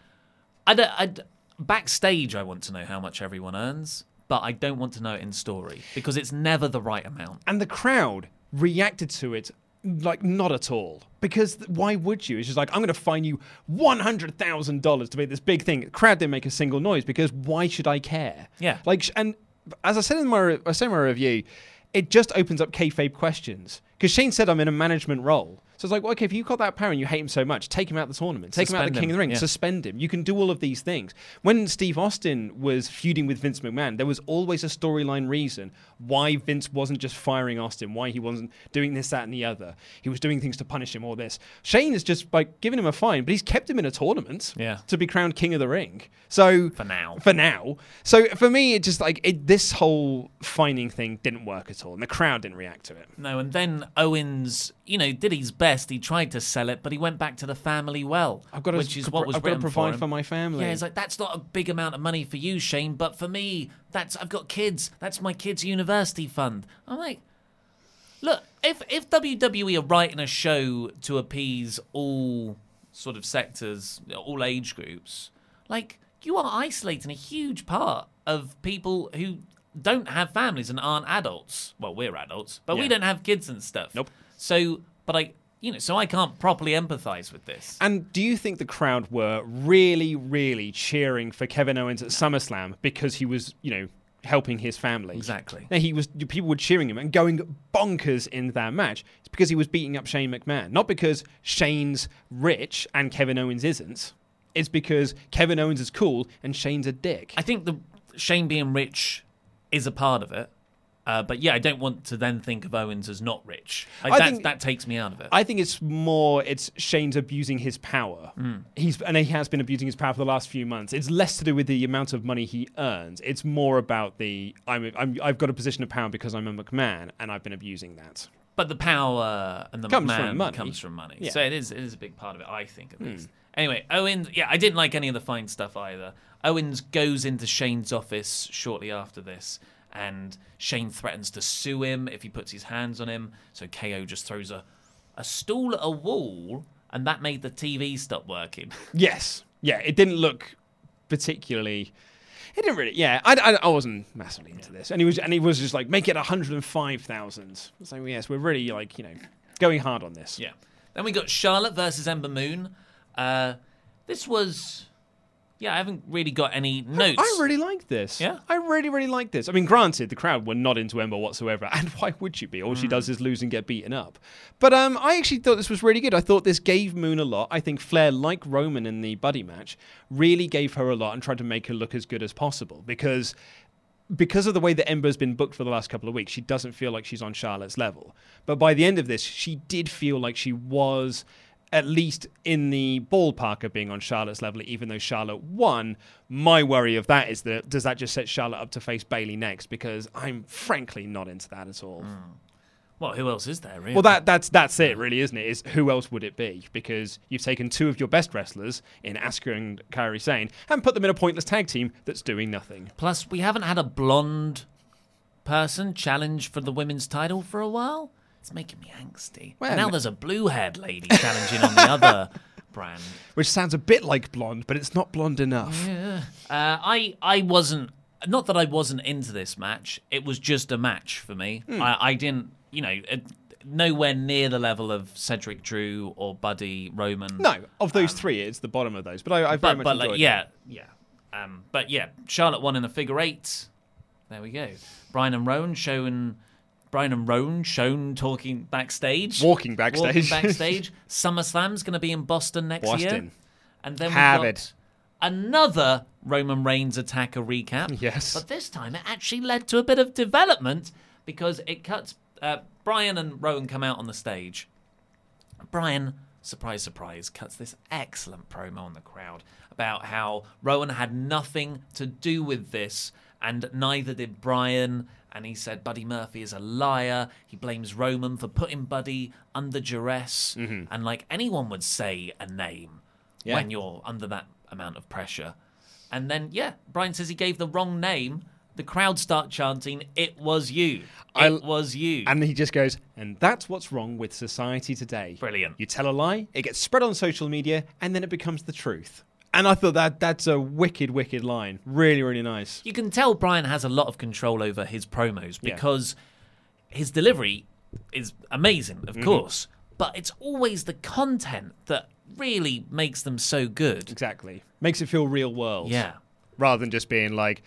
Speaker 9: backstage. I want to know how much everyone earns. But I don't want to know it in story because it's never the right amount.
Speaker 10: And the crowd reacted to it like not at all. Because why would you? It's just like, I'm going to fine you $100,000 to make this big thing. The crowd didn't make a single noise because why should I care?
Speaker 9: Yeah.
Speaker 10: Like, and as I said in my review, it just opens up kayfabe questions. Because Shane said I'm in a management role. So it's like, well, okay, if you've got that power and you hate him so much, take him out of the tournament. Take him out of the King of the Ring.
Speaker 9: Yeah.
Speaker 10: Suspend him. You can do all of these things. When Steve Austin was feuding with Vince McMahon, there was always a storyline reason why Vince wasn't just firing Austin, why he wasn't doing this, that, and the other. He was doing things to punish him, all this. Shane is just like giving him a fine, but he's kept him in a tournament to be crowned King of the Ring. So
Speaker 9: For now.
Speaker 10: So for me, it just like this whole fining thing didn't work at all, and the crowd didn't react to it.
Speaker 9: No, and then Owens, did his best. He tried to sell it, but he went back to the family well, which is what was written
Speaker 10: provide
Speaker 9: for him.
Speaker 10: my family.
Speaker 9: Yeah, it's like, that's not a big amount of money for you, Shane, but for me, I've got kids. That's my kids' university fund. I'm like, look, if WWE are writing a show to appease all sort of sectors, all age groups, like, you are isolating a huge part of people who don't have families and aren't adults. Well, we're adults, but we don't have kids and stuff.
Speaker 10: Nope.
Speaker 9: So, so I can't properly empathize with this.
Speaker 10: And do you think the crowd were really, really cheering for Kevin Owens at SummerSlam because he was, helping his family?
Speaker 9: Exactly.
Speaker 10: No, people were cheering him and going bonkers in that match. It's because he was beating up Shane McMahon, not because Shane's rich and Kevin Owens isn't. It's because Kevin Owens is cool and Shane's a dick.
Speaker 9: I think the Shane being rich is a part of it. But yeah, I don't want to then think of Owens as not rich. That takes me out of it.
Speaker 10: I think it's Shane's abusing his power. He has been abusing his power for the last few months. It's less to do with the amount of money he earns. It's more about I've got a position of power because I'm a McMahon and I've been abusing that.
Speaker 9: But the power and the
Speaker 10: comes
Speaker 9: McMahon comes from money. Yeah. So it is a big part of it, I think, at least. Anyway, Owens, I didn't like any of the fine stuff either. Owens goes into Shane's office shortly after this, and Shane threatens to sue him if he puts his hands on him. So KO just throws a stool at a wall, and that made the TV stop working.
Speaker 10: Yes. Yeah, it didn't look particularly... It didn't really... Yeah, I wasn't massively into this. And he was just like, make it 105,000. So yes, we're really going hard on this.
Speaker 9: Yeah. Then we got Charlotte versus Ember Moon. This was... Yeah, I haven't really got any notes.
Speaker 10: I really like this.
Speaker 9: Yeah?
Speaker 10: I really, really like this. I mean, granted, the crowd were not into Ember whatsoever, and why would you be? All she does is lose and get beaten up. But I actually thought this was really good. I thought this gave Moon a lot. I think Flair, like Roman in the Buddy match, really gave her a lot and tried to make her look as good as possible. Because of the way that Ember's been booked for the last couple of weeks, she doesn't feel like she's on Charlotte's level. But by the end of this, she did feel like she was... at least in the ballpark of being on Charlotte's level, even though Charlotte won. My worry of that is that does that just set Charlotte up to face Bayley next? Because I'm frankly not into that at all.
Speaker 9: Well, who else is there, really?
Speaker 10: Well, that's it, really, isn't it? Is who else would it be? Because you've taken two of your best wrestlers in Asuka and Kairi Sane and put them in a pointless tag team that's doing nothing.
Speaker 9: Plus, we haven't had a blonde person challenge for the women's title for a while. It's making me angsty. Well, and now there's a blue-haired lady challenging on the other brand.
Speaker 10: Which sounds a bit like blonde, but it's not blonde enough.
Speaker 9: Yeah. I wasn't... Not that I wasn't into this match. It was just a match for me. I didn't... nowhere near the level of Cedric Drew or Buddy Roman.
Speaker 10: No, of those three, it's the bottom of those. But I very much enjoyed it.
Speaker 9: Yeah. But yeah, Charlotte won in a figure eight. There we go. Brian and Rowan shown talking backstage.
Speaker 10: Walking backstage.
Speaker 9: SummerSlam's going to be in Boston next year. And then we got another Roman Reigns attacker recap.
Speaker 10: Yes.
Speaker 9: But this time it actually led to a bit of development because it cuts... Brian and Rowan come out on the stage. Brian, surprise, surprise, cuts this excellent promo on the crowd about how Rowan had nothing to do with this and neither did Brian... And he said Buddy Murphy is a liar. He blames Roman for putting Buddy under duress. And like anyone would say a name when you're under that amount of pressure. And then, Brian says he gave the wrong name. The crowd start chanting, "It was you. It was you."
Speaker 10: And he just goes, and that's what's wrong with society today.
Speaker 9: Brilliant.
Speaker 10: You tell a lie, it gets spread on social media, and then it becomes the truth. And I thought that's a wicked, wicked line. Really, really nice.
Speaker 9: You can tell Brian has a lot of control over his promos because his delivery is amazing, of course. But it's always the content that really makes them so good.
Speaker 10: Exactly. Makes it feel real world.
Speaker 9: Yeah.
Speaker 10: Rather than just being like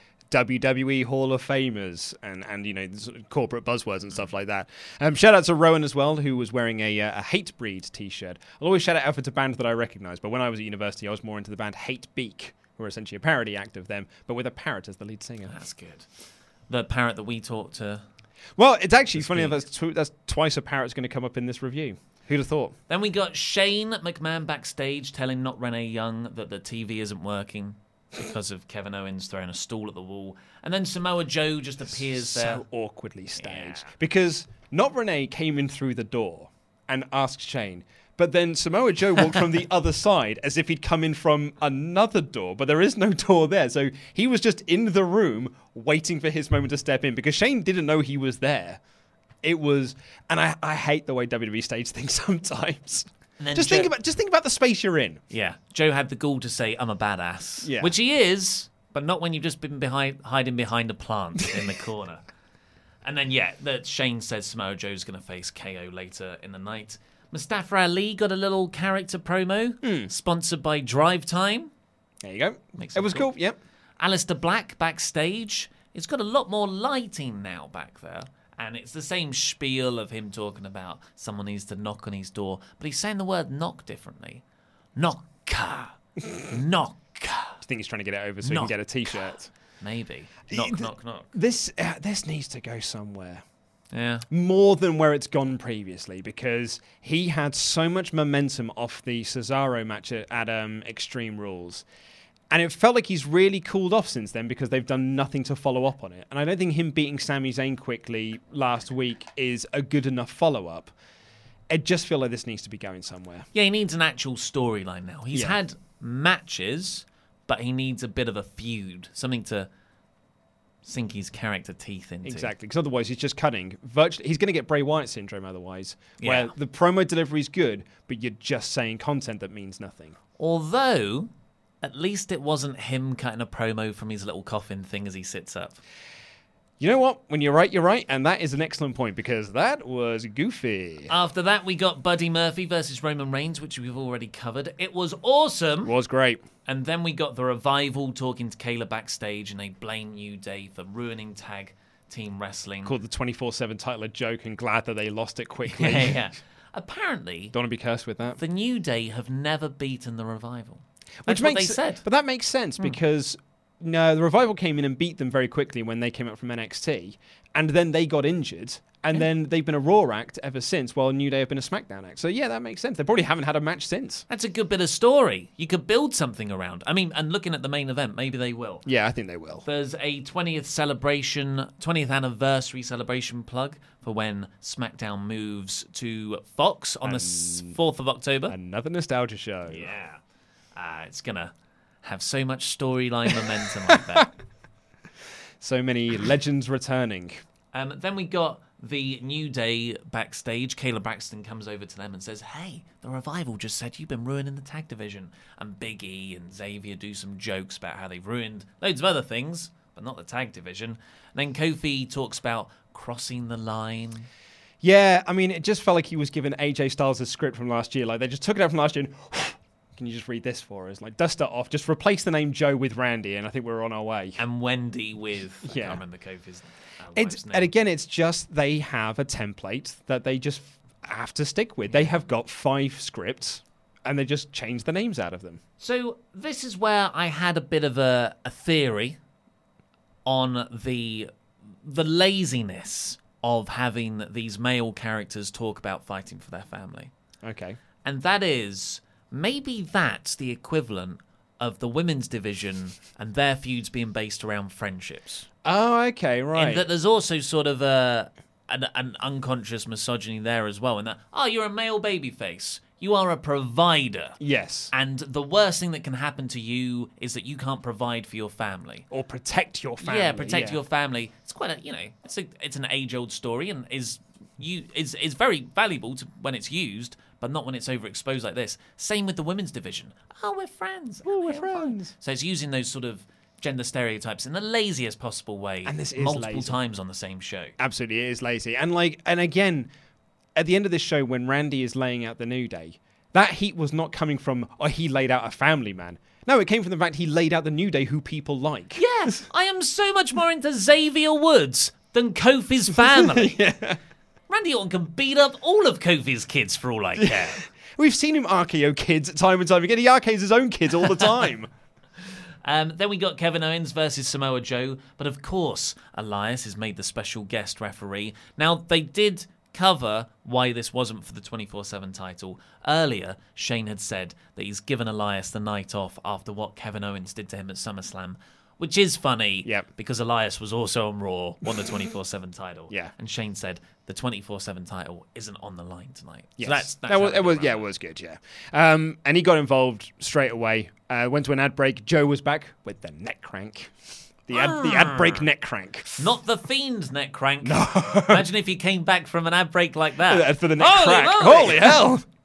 Speaker 10: WWE Hall of Famers and corporate buzzwords and stuff like that. Shout out to Rowan as well, who was wearing a Hatebreed t-shirt. I'll always shout out if it's a band that I recognise, but when I was at university, I was more into the band Hatebeak, who are essentially a parody act of them, but with a parrot as the lead singer.
Speaker 9: That's good. The parrot that we taught to...
Speaker 10: Well, it's actually funny enough, that's twice a parrot's going to come up in this review. Who'd have thought?
Speaker 9: Then we got Shane McMahon backstage telling Not Renee Young that the TV isn't working because of Kevin Owens throwing a stool at the wall. And then Samoa Joe just appears there.
Speaker 10: So awkwardly staged. Because Not Renee came in through the door and asked Shane, but then Samoa Joe walked from the other side as if he'd come in from another door, but there is no door there. So he was just in the room waiting for his moment to step in because Shane didn't know he was there. It was... And I hate the way WWE stage things sometimes.
Speaker 9: And then
Speaker 10: Just think about the space you're in.
Speaker 9: Yeah, Joe had the gall to say, "I'm a badass,"
Speaker 10: Yeah.
Speaker 9: which he is, but not when you've just been hiding behind a plant in the corner. And then, that Shane says Samoa Joe's going to face KO later in the night. Mustafa Ali got a little character promo, sponsored by Drive Time.
Speaker 10: There you go. It was cool. Yep.
Speaker 9: Aleister Black backstage. It's got a lot more lighting now back there. And it's the same spiel of him talking about someone needs to knock on his door. But he's saying the word knock differently. Knocker. Knocker.
Speaker 10: Do you think he's trying to get it over so he can get a T-shirt?
Speaker 9: Maybe. Knock, knock, knock.
Speaker 10: This needs to go somewhere.
Speaker 9: Yeah.
Speaker 10: More than where it's gone previously, because he had so much momentum off the Cesaro match at Extreme Rules. And it felt like he's really cooled off since then because they've done nothing to follow up on it. And I don't think him beating Sami Zayn quickly last week is a good enough follow-up. I just feel like this needs to be going somewhere.
Speaker 9: Yeah, he needs an actual storyline now. He's had matches, but he needs a bit of a feud, something to sink his character teeth into.
Speaker 10: Exactly, because otherwise he's just cutting. Virtually, he's going to get Bray Wyatt syndrome otherwise, where
Speaker 9: Yeah.
Speaker 10: the promo delivery is good, but you're just saying content that means nothing.
Speaker 9: Although, at least it wasn't him cutting a promo from his little coffin thing as he sits up.
Speaker 10: You know what? When you're right, and that is an excellent point, because that was goofy.
Speaker 9: After that, we got Buddy Murphy versus Roman Reigns, which we've already covered. It was awesome.
Speaker 10: It was great.
Speaker 9: And then we got The Revival talking to Kayla backstage, and they blame New Day for ruining tag team wrestling.
Speaker 10: Called the 24/7 title a joke and glad that they lost it quickly.
Speaker 9: Yeah. Apparently,
Speaker 10: don't want to be cursed with that.
Speaker 9: The New Day have never beaten The Revival.
Speaker 10: Which
Speaker 9: That's what
Speaker 10: makes
Speaker 9: they said.
Speaker 10: But that makes sense because no, the Revival came in and beat them very quickly when they came up from NXT, and then they got injured, and then they've been a Raw act ever since, while New Day have been a SmackDown act. So yeah, that makes sense. They probably haven't had a match since.
Speaker 9: That's a good bit of story. You could build something around. I mean, and looking at the main event, maybe they will.
Speaker 10: Yeah, I think they will.
Speaker 9: There's a 20th anniversary celebration plug for when SmackDown moves to Fox on the 4th of October.
Speaker 10: Another nostalgia show.
Speaker 9: Yeah. It's going to have so much storyline momentum like that.
Speaker 10: So many legends returning.
Speaker 9: Then we got the New Day backstage. Kayla Braxton comes over to them and says, "Hey, the Revival just said you've been ruining the tag division." And Big E and Xavier do some jokes about how they've ruined loads of other things, but not the tag division. And then Kofi talks about crossing the line.
Speaker 10: Yeah, I mean, it just felt like he was given AJ Styles' script from last year. Like, they just took it out from last year and can you just read this for us? Like, dust it off. Just replace the name Joe with Randy, and I think we're on our way.
Speaker 9: And Wendy with, I can't remember Kofi's wife's name.
Speaker 10: And again, it's just they have a template that they just have to stick with. They have got 5 scripts, and they just change the names out of them.
Speaker 9: So this is where I had a bit of a theory on the laziness of having these male characters talk about fighting for their family.
Speaker 10: Okay.
Speaker 9: And that is, maybe that's the equivalent of the women's division and their feuds being based around friendships.
Speaker 10: Oh, okay, right.
Speaker 9: And that there's also sort of an unconscious misogyny there as well. In that, you're a male babyface. You are a provider.
Speaker 10: Yes.
Speaker 9: And the worst thing that can happen to you is that you can't provide for your family.
Speaker 10: Or protect your family.
Speaker 9: Yeah, protect your family. It's quite it's an age-old story and is very valuable when it's used, but not when it's overexposed like this. Same with the women's division. We're friends.
Speaker 10: We're friends.
Speaker 9: So it's using those sort of gender stereotypes in the laziest possible way.
Speaker 10: And this is
Speaker 9: multiple
Speaker 10: lazy.
Speaker 9: times on the same show.
Speaker 10: Absolutely, it is lazy. And again, at the end of this show, when Randy is laying out the New Day, that heat was not coming from, he laid out a family man. No, it came from the fact he laid out the New Day who people like.
Speaker 9: Yes, I am so much more into Xavier Woods than Kofi's family.
Speaker 10: Yeah.
Speaker 9: Randy Orton can beat up all of Kofi's kids for all I care.
Speaker 10: We've seen him RKO kids time and time again. He RKOs his own kids all the time.
Speaker 9: Then we got Kevin Owens versus Samoa Joe. But of course, Elias is made the special guest referee. Now, they did cover why this wasn't for the 24/7 title. Earlier, Shane had said that he's given Elias the night off after what Kevin Owens did to him at SummerSlam. Which is funny, because Elias was also on Raw, won the 24/7 title.
Speaker 10: Yeah.
Speaker 9: And Shane said the 24/7 title isn't on the line tonight.
Speaker 10: Yes.
Speaker 9: So that's
Speaker 10: it was good, yeah. And he got involved straight away. Went to an ad break. Joe was back with the neck crank. The ad break neck crank.
Speaker 9: Not the Fiend's neck crank. No. Imagine if he came back from an ad break like that.
Speaker 10: For the neck crank. Holy hell.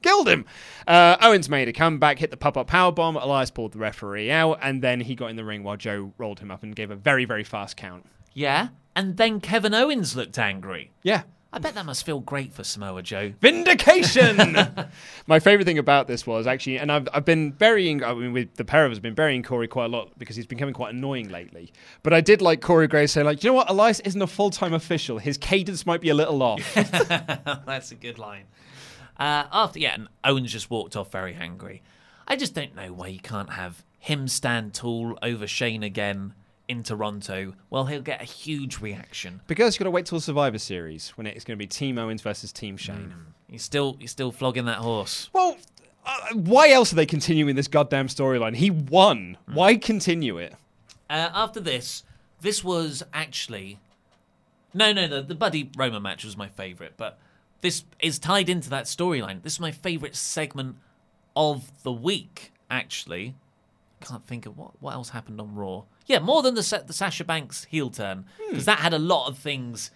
Speaker 10: killed him. Owens made a comeback, hit the pop-up powerbomb. Elias pulled the referee out, and then he got in the ring while Joe rolled him up and gave a very, very fast count.
Speaker 9: Yeah, and then Kevin Owens looked angry.
Speaker 10: Yeah.
Speaker 9: I bet that must feel great for Samoa Joe.
Speaker 10: Vindication! My favourite thing about this was actually, and I've been burying, with the pair of us, been burying Corey quite a lot because he's becoming quite annoying lately. But I did like Corey Graves say, like, you know what, Elias isn't a full-time official. His cadence might be a little off.
Speaker 9: That's a good line. And Owens just walked off very angry. I just don't know why you can't have him stand tall over Shane again in Toronto. Well, he'll get a huge reaction.
Speaker 10: Because you've got to wait till Survivor Series when it's going to be Team Owens versus Team Shane.
Speaker 9: He's still flogging that horse.
Speaker 10: Well, why else are they continuing this goddamn storyline? He won. Why continue it?
Speaker 9: After this was actually... No, the Buddy Roman match was my favourite, but this is tied into that storyline. This is my favourite segment of the week, actually. Can't think of what else happened on Raw. Yeah, more than the Sasha Banks heel turn, because that had a lot of things,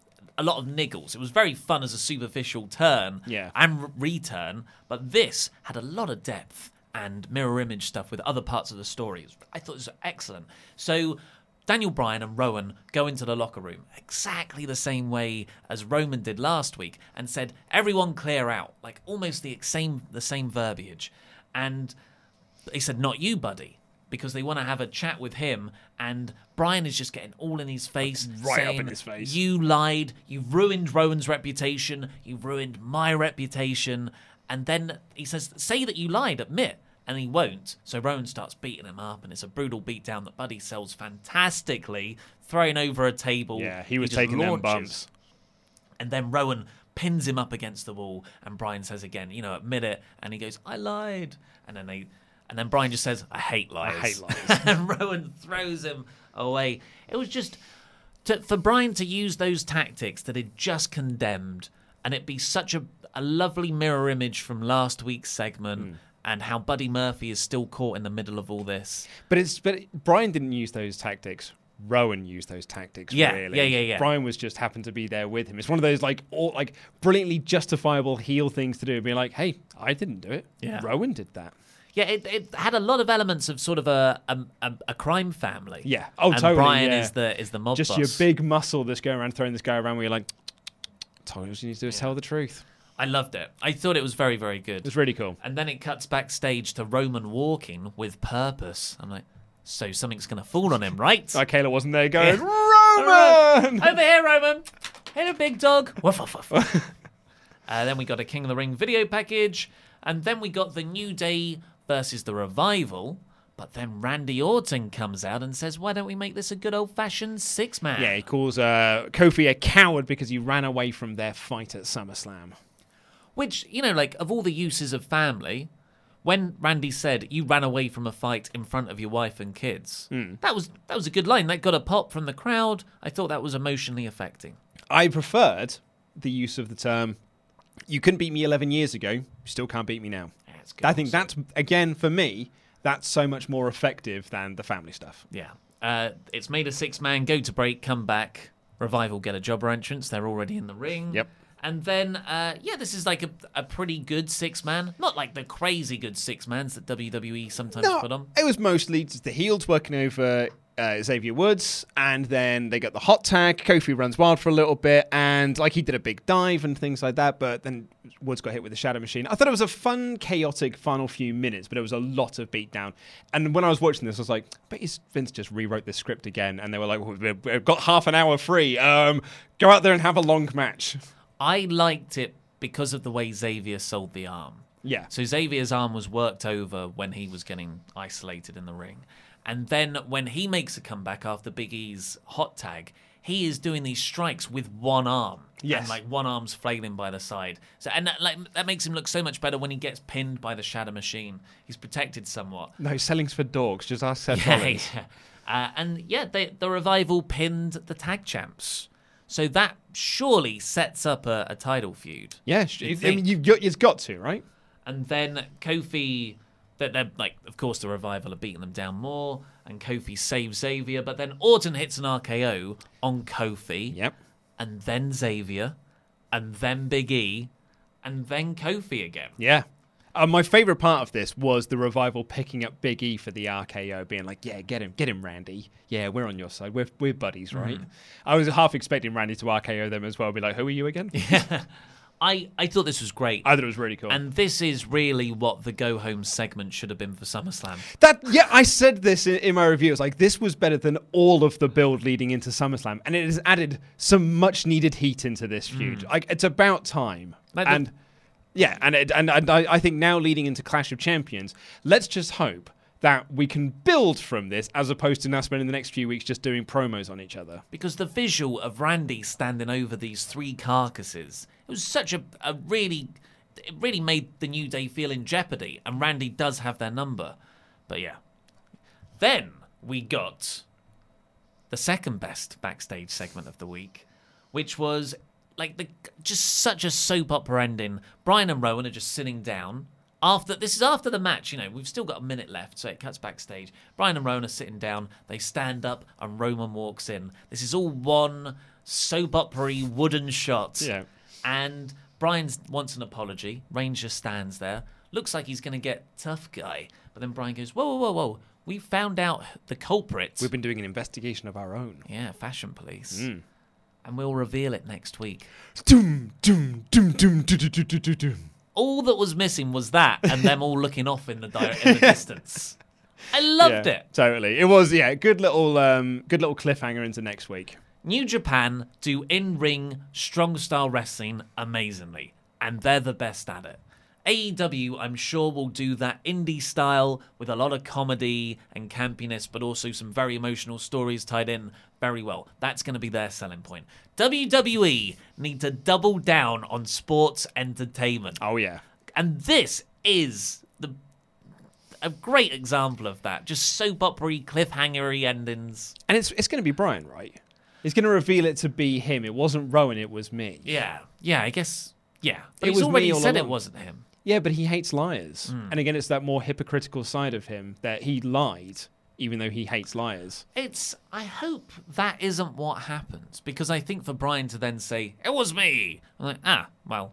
Speaker 9: a lot of niggles. It was very fun as a superficial turn and return, but this had a lot of depth and mirror image stuff with other parts of the story. I thought it was excellent. So Daniel Bryan and Rowan go into the locker room exactly the same way as Roman did last week and said, everyone clear out, like almost the same verbiage. And they said, not you, buddy, because they want to have a chat with him. And Bryan is just getting all in his face.
Speaker 10: Right
Speaker 9: saying,
Speaker 10: up in his face.
Speaker 9: You lied. You've ruined Rowan's reputation. You've ruined my reputation. And then he says, say that you lied, admit. And he won't. So Rowan starts beating him up, and it's a brutal beatdown that Buddy sells fantastically, throwing over a table.
Speaker 10: Yeah, he was taking them bumps.
Speaker 9: And then Rowan pins him up against the wall, and Bryan says again, admit it. And he goes, I lied. And then Bryan just says, I hate lies.
Speaker 10: I hate lies.
Speaker 9: And Rowan throws him away. It was just, for Bryan to use those tactics that he'd just condemned, and it be such a lovely mirror image from last week's segment, and how Buddy Murphy is still caught in the middle of all this.
Speaker 10: But Bryan didn't use those tactics. Rowan used those tactics, really.
Speaker 9: Yeah.
Speaker 10: Bryan was just happened to be there with him. It's one of those brilliantly justifiable heel things to do. Being like, hey, I didn't do it.
Speaker 9: Yeah.
Speaker 10: Rowan did that.
Speaker 9: Yeah, it had a lot of elements of sort of a crime family.
Speaker 10: Yeah. Oh,
Speaker 9: and
Speaker 10: totally.
Speaker 9: Bryan
Speaker 10: yeah.
Speaker 9: is the mob
Speaker 10: just
Speaker 9: boss.
Speaker 10: Your big muscle that's going around throwing this guy around where you're like, all you need to do is tell the truth.
Speaker 9: I loved it. I thought it was very, very good.
Speaker 10: It was really cool.
Speaker 9: And then it cuts backstage to Roman walking with purpose. I'm like, so something's going to fall on him, right?
Speaker 10: Like Kayla wasn't there going, Roman!
Speaker 9: Over here, Roman! Hey, big dog! Woof, woof, woof. Then we got a King of the Ring video package. And then we got the New Day versus the Revival. But then Randy Orton comes out and says, why don't we make this a good old-fashioned six-man?
Speaker 10: Yeah, he calls Kofi a coward because he ran away from their fight at SummerSlam.
Speaker 9: Which, of all the uses of family, when Randy said, you ran away from a fight in front of your wife and kids, that was a good line. That got a pop from the crowd. I thought that was emotionally affecting.
Speaker 10: I preferred the use of the term, you couldn't beat me 11 years ago, you still can't beat me now.
Speaker 9: Yeah, it's good.
Speaker 10: I think that's, again, for me, that's so much more effective than the family stuff.
Speaker 9: Yeah. It's made a six-man, go to break, come back. Revival get a jobber entrance. They're already in the ring.
Speaker 10: Yep.
Speaker 9: And then, this is like a pretty good six-man. Not like the crazy good six-mans that WWE sometimes put on.
Speaker 10: It was mostly just the heels working over Xavier Woods, and then they got the hot tag. Kofi runs wild for a little bit, and he did a big dive and things like that, but then Woods got hit with the Shadow Machine. I thought it was a fun, chaotic final few minutes, but it was a lot of beatdown. And when I was watching this, I was like, I bet Vince just rewrote this script again, and they were like, we've got half an hour free. Go out there and have a long match.
Speaker 9: I liked it because of the way Xavier sold the arm.
Speaker 10: Yeah.
Speaker 9: So Xavier's arm was worked over when he was getting isolated in the ring. And then when he makes a comeback after Big E's hot tag, he is doing these strikes with one arm.
Speaker 10: Yes.
Speaker 9: And one arm's flailing by the side. So that makes him look so much better when he gets pinned by the Shadow Machine. He's protected somewhat.
Speaker 10: No, selling's for dogs. Just ask Seth Rollins.
Speaker 9: The Revival pinned the tag champs. So that surely sets up a title feud.
Speaker 10: Yeah, it's got to, right?
Speaker 9: And then Kofi, of course, the Revival are beating them down more, and Kofi saves Xavier, but then Orton hits an RKO on Kofi.
Speaker 10: Yep.
Speaker 9: And then Xavier, and then Big E, and then Kofi again.
Speaker 10: Yeah. My favourite part of this was the Revival picking up Big E for the RKO, being like, yeah, get him, Randy. Yeah, we're on your side. We're buddies, right? I was half expecting Randy to RKO them as well, be like, who are you again?
Speaker 9: Yeah. I thought this was great.
Speaker 10: I thought it was really cool.
Speaker 9: And this is really what the Go Home segment should have been for SummerSlam.
Speaker 10: I said this in my review. It's like, this was better than all of the build leading into SummerSlam, and it has added some much-needed heat into this feud. Like, it's about time. I think now leading into Clash of Champions, let's just hope that we can build from this as opposed to now spending the next few weeks just doing promos on each other.
Speaker 9: Because the visual of Randy standing over these three carcasses, it was such it really made the New Day feel in jeopardy, and Randy does have their number. But yeah. Then we got the second best backstage segment of the week, which was just such a soap opera ending. Brian and Rowan are just sitting down. This is after the match, we've still got a minute left, so it cuts backstage. Brian and Rowan are sitting down, they stand up, and Roman walks in. This is all one soap opera-y wooden shot.
Speaker 10: Yeah.
Speaker 9: And Brian wants an apology. Reigns just stands there. Looks like he's going to get tough guy. But then Brian goes, whoa. We found out the culprit.
Speaker 10: We've been doing an investigation of our own.
Speaker 9: Yeah, Fashion Police. And we'll reveal it next week.
Speaker 10: Doom, doom, doom, doom, doom, doom, doom, doom, doom.
Speaker 9: All that was missing was that, and them all looking off in the distance. I loved it.
Speaker 10: Totally. It was, good little cliffhanger into next week.
Speaker 9: New Japan do in-ring, strong style wrestling amazingly, and they're the best at it. AEW, I'm sure, will do that indie style with a lot of comedy and campiness, but also some very emotional stories tied in very well. That's going to be their selling point. WWE need to double down on sports entertainment.
Speaker 10: Oh, yeah.
Speaker 9: And this is a great example of that. Just soap opera-y, cliffhanger-y endings.
Speaker 10: And it's going to be Brian, right? He's going to reveal it to be him. It wasn't Rowan, it was me.
Speaker 9: Yeah, I guess, yeah. But
Speaker 10: It
Speaker 9: he's
Speaker 10: was
Speaker 9: already
Speaker 10: me all
Speaker 9: said it
Speaker 10: along.
Speaker 9: wasn't him.
Speaker 10: Yeah, but he hates liars. And again, it's that more hypocritical side of him that he lied, even though he hates liars.
Speaker 9: I hope that isn't what happens, because I think for Brian to then say, it was me, I'm like, well,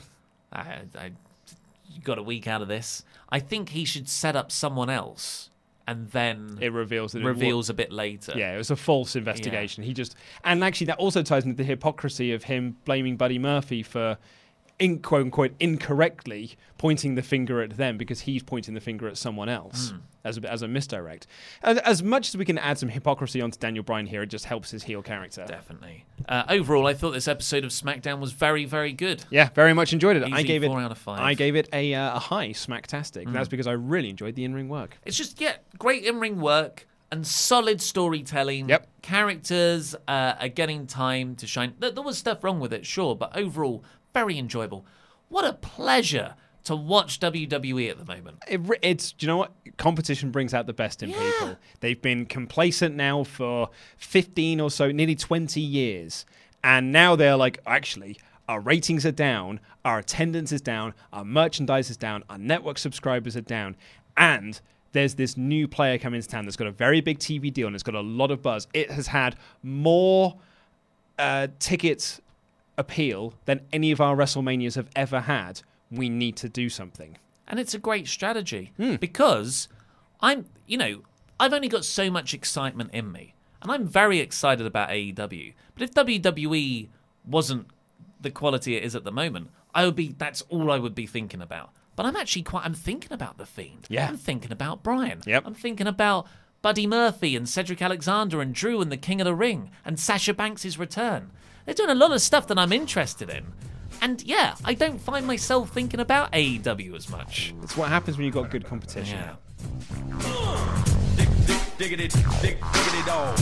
Speaker 9: you got a week out of this. I think he should set up someone else, and then
Speaker 10: it reveals
Speaker 9: a bit later.
Speaker 10: Yeah, it was a false investigation. And actually that also ties into the hypocrisy of him blaming Buddy Murphy for, quote unquote, incorrectly pointing the finger at them because he's pointing the finger at someone else as a misdirect. And as much as we can add some hypocrisy onto Daniel Bryan here, it just helps his heel character.
Speaker 9: Definitely. Overall, I thought this episode of SmackDown was very, very good.
Speaker 10: Yeah, very much enjoyed it.
Speaker 9: Easy
Speaker 10: I gave
Speaker 9: 4 out of 5.
Speaker 10: I gave it a high Smacktastic. That's because I really enjoyed the in-ring work.
Speaker 9: It's just, great in-ring work and solid storytelling.
Speaker 10: Yep.
Speaker 9: Characters are getting time to shine. There was stuff wrong with it, sure, but overall, very enjoyable. What a pleasure to watch WWE at the moment.
Speaker 10: It's, do you know what? Competition brings out the best in people. They've been complacent now for 15 or so, nearly 20 years. And now they're like, actually, our ratings are down, our attendance is down, our merchandise is down, our network subscribers are down. And there's this new player coming into town that's got a very big TV deal and it's got a lot of buzz. It has had more tickets appeal than any of our WrestleManias have ever had. We need to do something.
Speaker 9: And it's a great strategy because I've only got so much excitement in me. And I'm very excited about AEW. But if WWE wasn't the quality it is at the moment, that's all I would be thinking about. But I'm thinking about The Fiend.
Speaker 10: Yeah.
Speaker 9: I'm thinking about Brian.
Speaker 10: Yep.
Speaker 9: I'm thinking about Buddy Murphy and Cedric Alexander and Drew and the King of the Ring and Sasha Banks' return. They're doing a lot of stuff that I'm interested in. And I don't find myself thinking about AEW as much.
Speaker 10: It's what happens when you've got good competition.
Speaker 9: Yeah.
Speaker 12: Diggity dog.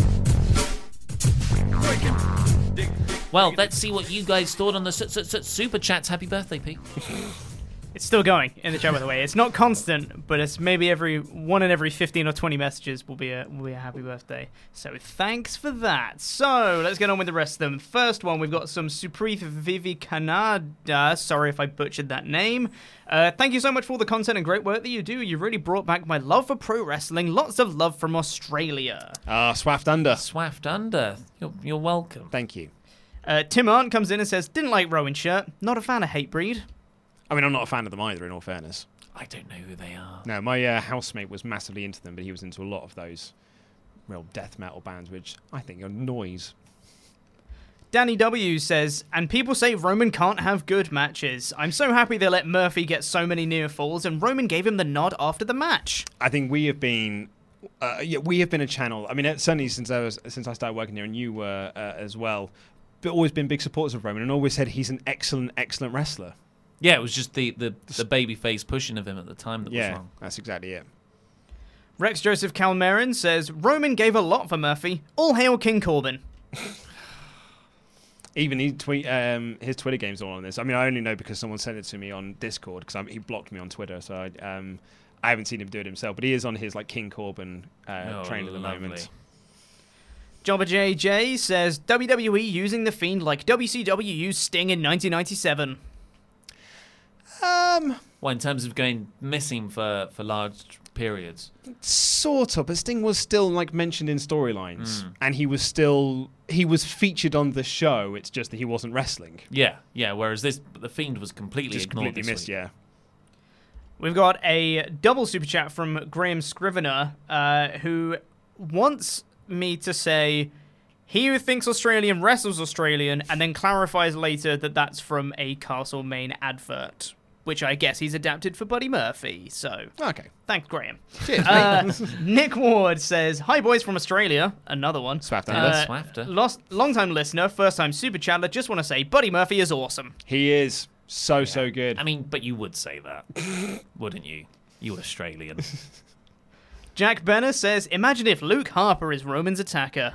Speaker 9: Well, let's see what you guys thought on the super chats. Happy birthday, Pete.
Speaker 11: It's still going in the chat, by the way. It's not constant, but it's maybe every 1 in every 15 or 20 messages will be a happy birthday. So thanks for that. So let's get on with the rest of them. First one, we've got some Supreet Vivekananda. Sorry if I butchered that name. Thank you so much for all the content and great work that you do. You really brought back my love for pro wrestling. Lots of love from Australia.
Speaker 10: Swaft Under.
Speaker 9: Swaft Under. You're welcome.
Speaker 10: Thank you.
Speaker 11: Tim Arndt comes in and says, didn't like Rowan's shirt. Not a fan of Hatebreed.
Speaker 10: I mean, I'm not a fan of them either, in all fairness.
Speaker 9: I don't know who they are.
Speaker 10: No, my housemate was massively into them, but he was into a lot of those real death metal bands, which I think are noise.
Speaker 11: Danny W says, and people say Roman can't have good matches. I'm so happy they let Murphy get so many near falls, and Roman gave him the nod after the match.
Speaker 10: I think we have been a channel. I mean, certainly since I started working here, and you were as well, but always been big supporters of Roman, and always said he's an excellent wrestler.
Speaker 9: Yeah, it was just the babyface pushing of him at the time that was wrong.
Speaker 10: Yeah, that's exactly it.
Speaker 11: Rex Joseph Calmerin says, Roman gave a lot for Murphy. All hail King Corbin.
Speaker 10: Even his Twitter game's all on this. I mean, I only know because someone sent it to me on Discord because he blocked me on Twitter, so I haven't seen him do it himself. But he is on his King Corbin train at the moment.
Speaker 11: Jobber JJ says WWE using the Fiend like WCW used Sting in 1997.
Speaker 9: Well, in terms of going missing for large periods,
Speaker 10: sort of. But Sting was still mentioned in storylines, and he was featured on the show. It's just that he wasn't wrestling.
Speaker 9: Yeah. Whereas the Fiend was completely ignored.
Speaker 10: Completely missed. Yeah.
Speaker 11: We've got a double super chat from Graham Scrivener, who wants me to say he who thinks Australian wrestles Australian, and then clarifies later that that's from a Castlemaine advert, which I guess he's adapted for Buddy Murphy. So,
Speaker 10: okay.
Speaker 11: Thanks, Graham.
Speaker 10: Cheers,
Speaker 11: Nick Ward says, "Hi, boys from Australia." Another one.
Speaker 10: Swafter.
Speaker 11: Long-time listener, first-time super chatter. Just want to say, Buddy Murphy is awesome.
Speaker 10: He is so good.
Speaker 9: I mean, but you would say that, wouldn't you? You Australian.
Speaker 11: Jack Benner says, "Imagine if Luke Harper is Roman's attacker."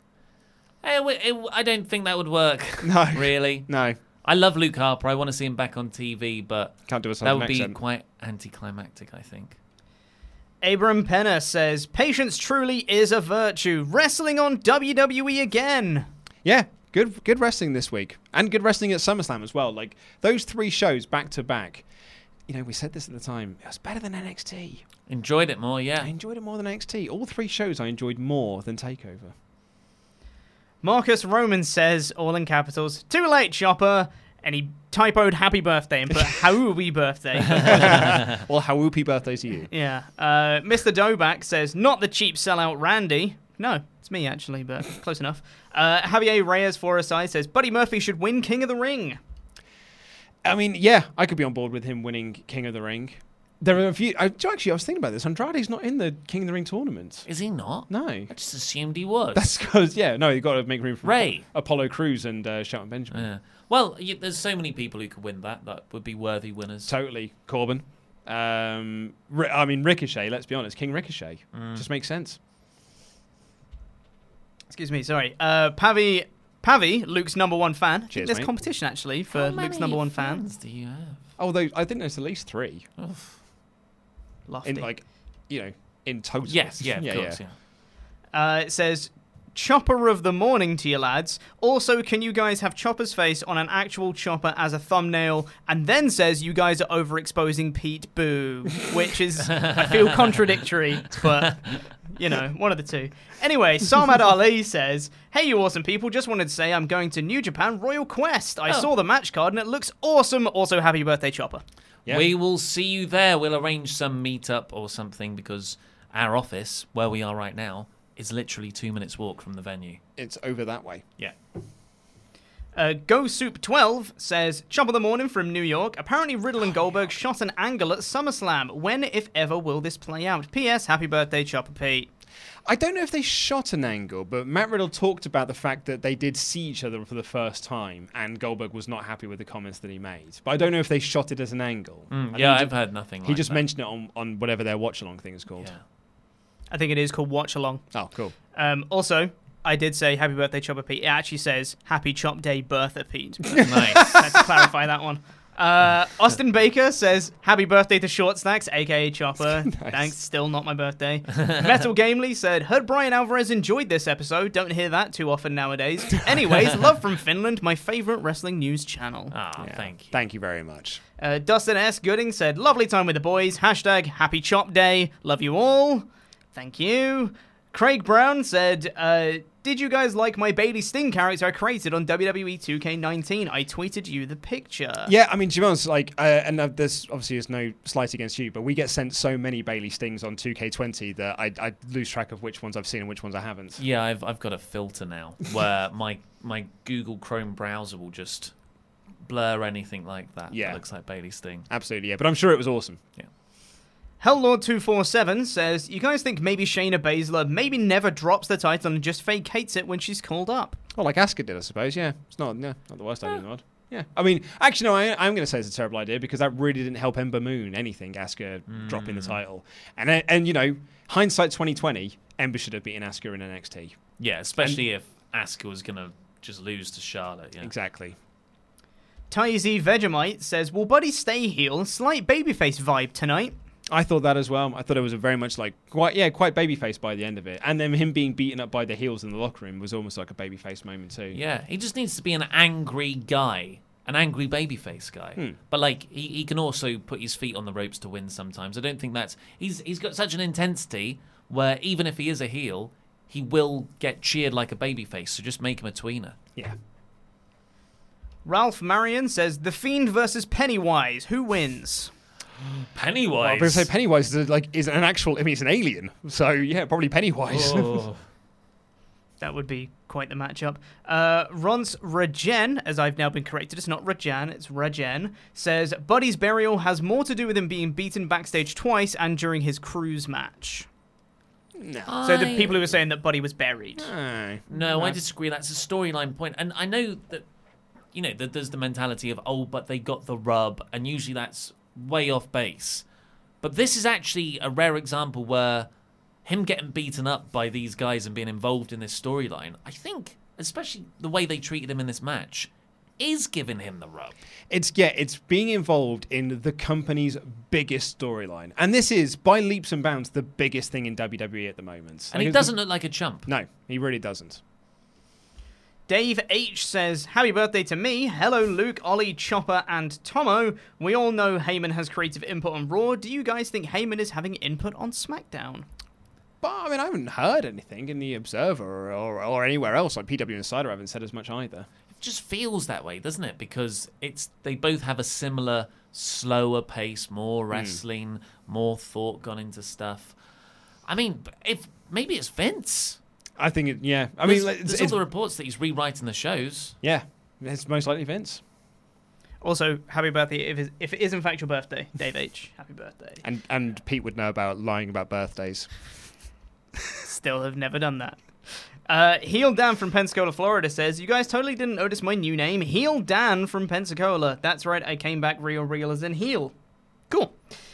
Speaker 9: I don't think that would work.
Speaker 10: No.
Speaker 9: Really?
Speaker 10: No.
Speaker 9: I love Luke Harper. I want to see him back on TV, but
Speaker 10: can't do a
Speaker 9: that would be
Speaker 10: accent.
Speaker 9: quite anticlimactic, I think.
Speaker 11: Abram Penner says, "Patience truly is a virtue. Wrestling on WWE again."
Speaker 10: Yeah, good wrestling this week, and good wrestling at SummerSlam as well. Those 3 shows back to back. We said this at the time. It was better than NXT.
Speaker 9: Enjoyed it more, yeah.
Speaker 10: I enjoyed it more than NXT. All 3 shows I enjoyed more than TakeOver.
Speaker 11: Marcus Roman says, all in capitals, "Too late, Chopper." And he typoed happy birthday and put Haoopy birthday.
Speaker 10: Well, Haoopy birthday to you.
Speaker 11: Yeah. Mr. Doback says, "Not the cheap sellout Randy." No, it's me actually, but close enough. Javier Reyes for us says, "Buddy Murphy should win King of the Ring."
Speaker 10: I mean, yeah, I could be on board with him winning King of the Ring. There are a few. Actually, I was thinking about this. Andrade's not in the King of the Ring tournament.
Speaker 9: Is he not?
Speaker 10: No.
Speaker 9: I just assumed he was.
Speaker 10: That's because, you've got to make room for
Speaker 9: Ray,
Speaker 10: Apollo Crews, and Shelton Benjamin.
Speaker 9: Yeah. Well, there's so many people who could win that would be worthy winners.
Speaker 10: Totally. Corbin. Ricochet, let's be honest. King Ricochet. Just makes sense.
Speaker 11: Excuse me, sorry. Pavi, Luke's number 1 fan.
Speaker 10: Cheers,
Speaker 11: there's
Speaker 10: mate.
Speaker 11: competition, actually, for Luke's number 1 fan.
Speaker 9: How many fans do you have?
Speaker 10: Oh, I think there's at least 3.
Speaker 11: Lofty.
Speaker 10: In total.
Speaker 9: Yes, yeah, of course, yeah.
Speaker 11: It says, "Chopper of the morning to you lads. Also, can you guys have Chopper's face on an actual chopper as a thumbnail?" And then says, "You guys are overexposing Pete Boo," which is, I feel, contradictory, but, one of the two. Anyway, Samad Ali says, "Hey, you awesome people. Just wanted to say I'm going to New Japan Royal Quest. I saw the match card and it looks awesome. Also, happy birthday, Chopper."
Speaker 10: Yeah.
Speaker 9: We will see you there. We'll arrange some meetup or something because our office, where we are right now, is literally 2 minutes walk from the venue.
Speaker 10: It's over that way.
Speaker 9: Yeah.
Speaker 11: Go Soup 12 says, "Chop of the morning from New York. Apparently Riddle and Goldberg shot an angle at SummerSlam. When, if ever, will this play out? P.S. Happy birthday, Chopper Pete."
Speaker 10: I don't know if they shot an angle, but Matt Riddle talked about the fact that they did see each other for the first time, and Goldberg was not happy with the comments that he made. But I don't know if they shot it as an angle.
Speaker 9: I've heard nothing like that.
Speaker 10: He just mentioned it on whatever their watch-along thing is called.
Speaker 9: Yeah.
Speaker 11: I think it is called Watch Along.
Speaker 10: Oh, cool.
Speaker 11: Also, I did say happy birthday, Chopper Pete. It actually says Happy Chop Day Bertha Pete.
Speaker 9: Nice.
Speaker 11: Let's clarify that one. Austin Baker says, "Happy birthday to Short Stacks, aka Chopper."
Speaker 10: Nice.
Speaker 11: Thanks, still not my birthday. Metal Gamely said, "Heard Brian Alvarez enjoyed this episode. Don't hear that too often nowadays. Anyways, love from Finland, my favourite wrestling news channel."
Speaker 9: Thank you.
Speaker 10: Thank you very much.
Speaker 11: Dustin S. Gooding said, "Lovely time with the boys. Hashtag Happy Chop Day. Love you all." Thank you. Craig Brown said, did you guys like my Bailey Sting character I created on WWE 2K19? I tweeted you the picture.
Speaker 10: Yeah, I mean, to be honest, like, and this obviously is no slight against you, but we get sent so many Bailey Stings on 2K20 that I lose track of which ones I've seen and which ones I haven't.
Speaker 9: Yeah, I've got a filter now where my Google Chrome browser will just blur anything like that.
Speaker 10: Yeah.
Speaker 9: That looks like Bailey Sting.
Speaker 10: Absolutely, yeah. But I'm sure it was awesome.
Speaker 9: Yeah.
Speaker 11: Hellord247 says, you guys think maybe Shayna Baszler maybe never drops the title and just fake hates it when she's called up?
Speaker 10: Well, like Asuka did, I suppose, yeah. It's not the worst idea in the world. Yeah. I mean, actually, no, I'm going to say it's a terrible idea because that really didn't help Ember Moon anything, Asuka dropping the title. And you know, hindsight 2020, Ember should have beaten Asuka in NXT.
Speaker 9: Yeah, especially if Asuka was going to just lose to Charlotte. Yeah.
Speaker 10: Exactly.
Speaker 11: Tyzy Vegemite says, will Buddy stay heel? Slight babyface vibe tonight.
Speaker 10: I thought that as well. I thought it was a very much like quite babyface by the end of it, and then him being beaten up by the heels in the locker room was almost like a babyface moment too.
Speaker 9: Yeah, he just needs to be an angry guy, an angry babyface guy. But like he can also put his feet on the ropes to win sometimes. I don't think that's he's got such an intensity where even if he is a heel, he will get cheered like a babyface. So just make him a tweener.
Speaker 10: Yeah.
Speaker 11: Ralph Marion says, The Fiend versus Pennywise. Who wins?
Speaker 9: Pennywise.
Speaker 10: Well, I'm going to say Pennywise is an actual. I mean, it's an alien. So yeah, probably Pennywise.
Speaker 9: Oh.
Speaker 11: That would be quite the matchup. Ronce Regen, as I've now been corrected, it's not Rajan, it's Regen, says Buddy's burial has more to do with him being beaten backstage twice and during his cruise match.
Speaker 10: No.
Speaker 11: So the people who were saying that Buddy was buried.
Speaker 9: No, I disagree. That's a storyline point, and I know that that there's the mentality of but they got the rub, and usually that's way off base. But this is actually a rare example where him getting beaten up by these guys and being involved in this storyline, I think, especially the way they treated him in this match, is giving him the rub.
Speaker 10: It's being involved in the company's biggest storyline. And this is, by leaps and bounds, the biggest thing in WWE at the moment.
Speaker 9: And he doesn't look like a chump.
Speaker 10: No, he really doesn't.
Speaker 11: Dave H says, happy birthday to me. Hello, Luke, Ollie, Chopper, and Tomo. We all know Heyman has creative input on Raw. Do you guys think Heyman is having input on SmackDown?
Speaker 10: But, I mean, I haven't heard anything in the Observer or anywhere else. Like PW Insider haven't said as much either.
Speaker 9: It just feels that way, doesn't it? Because they both have a similar, slower pace, more wrestling, more thought gone into stuff. I mean, maybe it's Vince.
Speaker 10: I think yeah. I
Speaker 9: mean,
Speaker 10: there's
Speaker 9: all the reports that he's rewriting the shows.
Speaker 10: Yeah, it's most likely Vince.
Speaker 11: Also, happy birthday if it is in fact your birthday, Dave H. Happy birthday.
Speaker 10: And Pete would know about lying about birthdays.
Speaker 11: Still have never done that. Heel Dan from Pensacola, Florida says, you guys totally didn't notice my new name, Heel Dan from Pensacola. That's right, I came back real as in heel. Cool.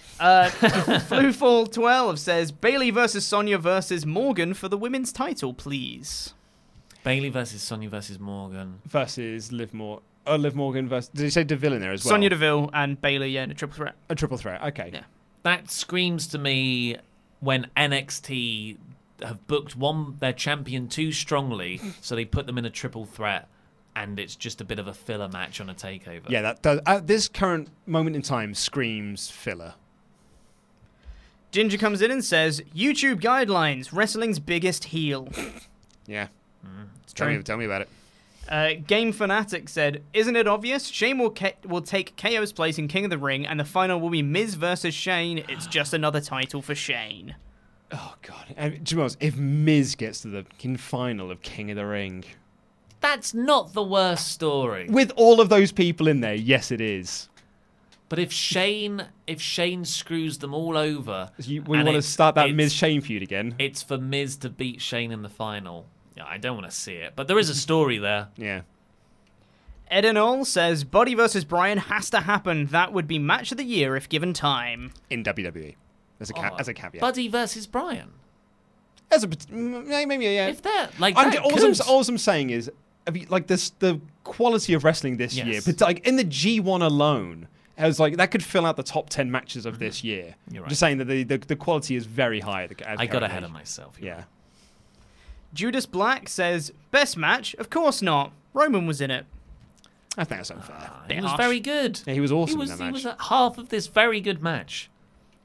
Speaker 11: Flufall12 says, Bailey versus Sonya versus Morgan for the women's title, please.
Speaker 9: Bailey versus Sonya versus Morgan.
Speaker 10: Versus Liv Morgan versus... Did you say Deville in there as well?
Speaker 11: Sonya Deville and Bailey, in a triple threat.
Speaker 10: A triple threat, okay.
Speaker 11: Yeah.
Speaker 9: That screams to me when NXT have booked their champion too strongly, so they put them in a triple threat, and it's just a bit of a filler match on a takeover.
Speaker 10: Yeah, that does, at this current moment in time, screams filler.
Speaker 11: Ginger comes in and says, YouTube guidelines, wrestling's biggest heel.
Speaker 10: Yeah.
Speaker 11: It's true.
Speaker 10: Tell me about it.
Speaker 11: Game Fanatic said, isn't it obvious? Shane will take KO's place in King of the Ring, and the final will be Miz versus Shane. It's just another title for Shane.
Speaker 10: Oh, God. To be honest, if Miz gets to the final of King of the Ring...
Speaker 9: That's not the worst story.
Speaker 10: With all of those people in there, yes, it is.
Speaker 9: But if Shane screws them all over...
Speaker 10: We want to start that Miz-Shane feud again.
Speaker 9: It's for Miz to beat Shane in the final. Yeah, I don't want to see it. But there is a story there.
Speaker 10: Yeah.
Speaker 11: Edenol says, Buddy versus Bryan has to happen. That would be match of the year if given time.
Speaker 10: In WWE. As a caveat.
Speaker 9: Buddy versus Bryan.
Speaker 10: Maybe, yeah.
Speaker 9: If they're like
Speaker 10: all I'm saying is, like the quality of wrestling this year, but like in the G1 alone... I was like, that could fill out the top 10 matches of this year.
Speaker 9: You're right.
Speaker 10: Just saying that the quality is very high.
Speaker 9: I got ahead of myself.
Speaker 10: Yeah.
Speaker 11: Judas Black says, best match? Of course not. Roman was in it.
Speaker 10: I think that's unfair.
Speaker 9: He was very good.
Speaker 10: Yeah, he was awesome in that match.
Speaker 9: He was at half of this very good match.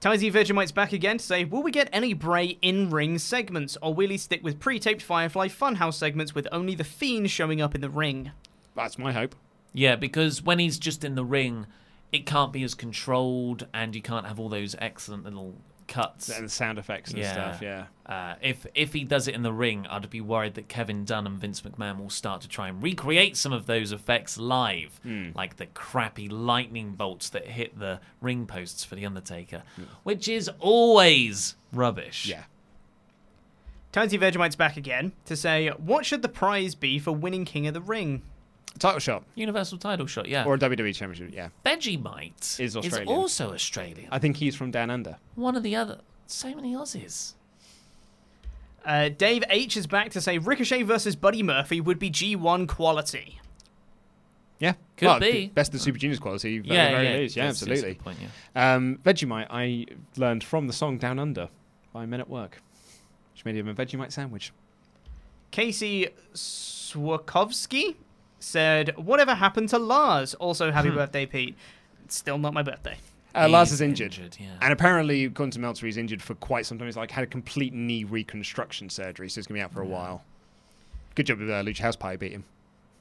Speaker 11: Tizy Vegemite's back again to say, will we get any Bray in-ring segments, or will he stick with pre-taped Firefly Funhouse segments with only the Fiend showing up in the ring?
Speaker 10: That's my hope.
Speaker 9: Yeah, because when he's just in the ring, it can't be as controlled, and you can't have all those excellent little cuts
Speaker 10: and sound effects and stuff. Yeah.
Speaker 9: If he does it in the ring, I'd be worried that Kevin Dunn and Vince McMahon will start to try and recreate some of those effects live, like the crappy lightning bolts that hit the ring posts for the Undertaker, which is always rubbish.
Speaker 10: Yeah.
Speaker 11: Tizy Vegemite's back again to say, what should the prize be for winning King of the Ring?
Speaker 10: Title shot.
Speaker 9: Universal title shot, yeah.
Speaker 10: Or a WWE Championship, yeah.
Speaker 9: Vegemite
Speaker 10: is Australian.
Speaker 9: Also Australian.
Speaker 10: I think he's from Down Under.
Speaker 9: One of the other. So many Aussies.
Speaker 11: Dave H is back to say Ricochet versus Buddy Murphy would be G1 quality.
Speaker 10: Yeah.
Speaker 9: Could be.
Speaker 10: Best of Super Juniors quality.
Speaker 9: Yeah,
Speaker 10: absolutely.
Speaker 9: Point, yeah.
Speaker 10: Vegemite, I learned from the song Down Under by Men at Work, which made him a Vegemite sandwich.
Speaker 11: Casey Swakovsky said, whatever happened to Lars? Also, happy birthday, Pete. It's still not my birthday.
Speaker 10: Lars is injured.
Speaker 9: Yeah.
Speaker 10: And apparently, according to Meltzer, he's injured for quite some time. He's had a complete knee reconstruction surgery, so he's going to be out for a while. Good job with Lucha House Party beat him.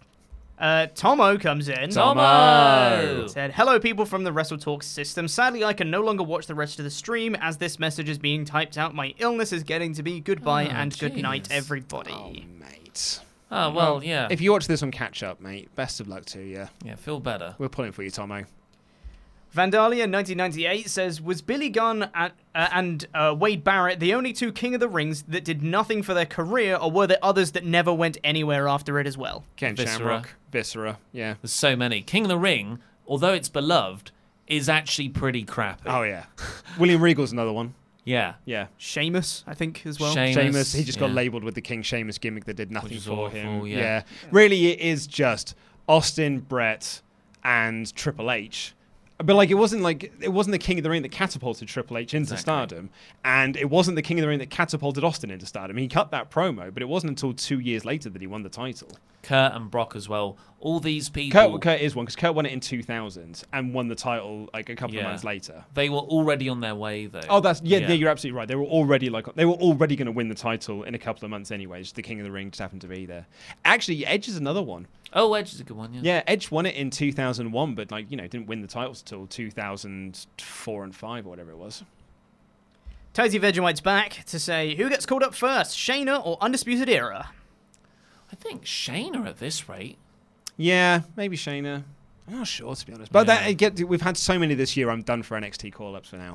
Speaker 11: Tomo comes in.
Speaker 9: Tomo!
Speaker 11: Said, hello, people from the Wrestle Talk system. Sadly, I can no longer watch the rest of the stream as this message is being typed out. My illness is getting to be goodbye and good night, everybody.
Speaker 10: Oh, mate.
Speaker 9: Oh, well, yeah.
Speaker 10: If you watch this on catch-up, mate, best of luck to you.
Speaker 9: Yeah, feel better.
Speaker 10: We're pulling for you, Tomo.
Speaker 11: Vandalia 1998 says, was Billy Gunn and Wade Barrett the only two King of the Rings that did nothing for their career, or were there others that never went anywhere after it as well?
Speaker 10: Ken Shamrock, Viscera, yeah.
Speaker 9: There's so many. King of the Ring, although it's beloved, is actually pretty crappy.
Speaker 10: Oh, yeah. William Regal's another one.
Speaker 9: Yeah.
Speaker 10: Yeah.
Speaker 11: Sheamus, I think, as well.
Speaker 10: Sheamus, he just got labelled with the King Sheamus gimmick that did nothing for
Speaker 9: awful,
Speaker 10: him.
Speaker 9: yeah.
Speaker 10: Really, it is just Austin, Brett, and Triple H. But it wasn't the King of the Ring that catapulted Triple H into stardom, and it wasn't the King of the Ring that catapulted Austin into stardom. He cut that promo, but it wasn't until 2 years later that he won the title.
Speaker 9: Kurt and Brock as well. All these people.
Speaker 10: Kurt is one, because Kurt won it in 2000 and won the title a couple of months later.
Speaker 9: They were already on their way, though.
Speaker 10: Oh, you're absolutely right. They were already going to win the title in a couple of months anyway. Just the King of the Ring just happened to be there. Actually, Edge is another one.
Speaker 9: Oh, Edge is a good one, yeah.
Speaker 10: Yeah, Edge won it in 2001, but didn't win the titles until 2004 and 5 or whatever it was.
Speaker 11: Tizy Vegemite's back to say, who gets called up first, Shayna or Undisputed Era?
Speaker 9: I think Shayna at this rate.
Speaker 10: Yeah, maybe Shayna. I'm not sure, to be honest. But we've had so many this year, I'm done for NXT call-ups for now.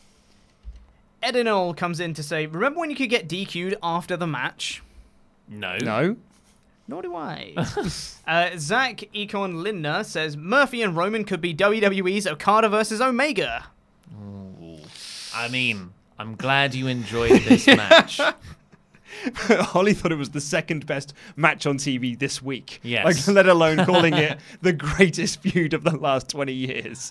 Speaker 11: Edinol comes in to say, remember when you could get DQ'd after the match?
Speaker 10: No.
Speaker 11: Nor do I. Zach Econ Lindner says, Murphy and Roman could be WWE's Okada versus Omega.
Speaker 9: Ooh. I mean, I'm glad you enjoyed this match.
Speaker 10: Holly thought it was the second best match on TV this week.
Speaker 9: Yes.
Speaker 10: Let alone calling it the greatest feud of the last 20 years.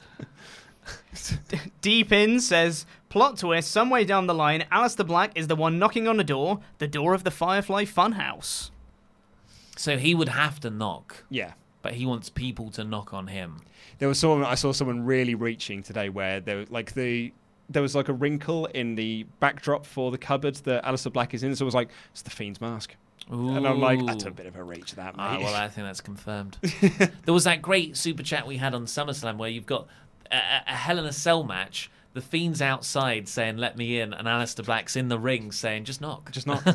Speaker 11: Deep In says, plot twist, some way down the line, Aleister Black is the one knocking on the door of the Firefly Funhouse.
Speaker 10: So
Speaker 9: he would have to knock.
Speaker 10: Yeah.
Speaker 9: But he wants people to knock on him.
Speaker 10: I saw someone really reaching today where there was a wrinkle in the backdrop for the cupboard that Aleister Black is in. So it was like, it's the Fiend's mask.
Speaker 9: Ooh.
Speaker 10: And I'm like, that's a bit of a reach, that, mate.
Speaker 9: Well, I think that's confirmed. There was that great super chat we had on SummerSlam where you've got a Hell in a Cell match. The Fiend's outside saying, let me in. And Aleister Black's in the ring saying, just knock.
Speaker 10: Just knock.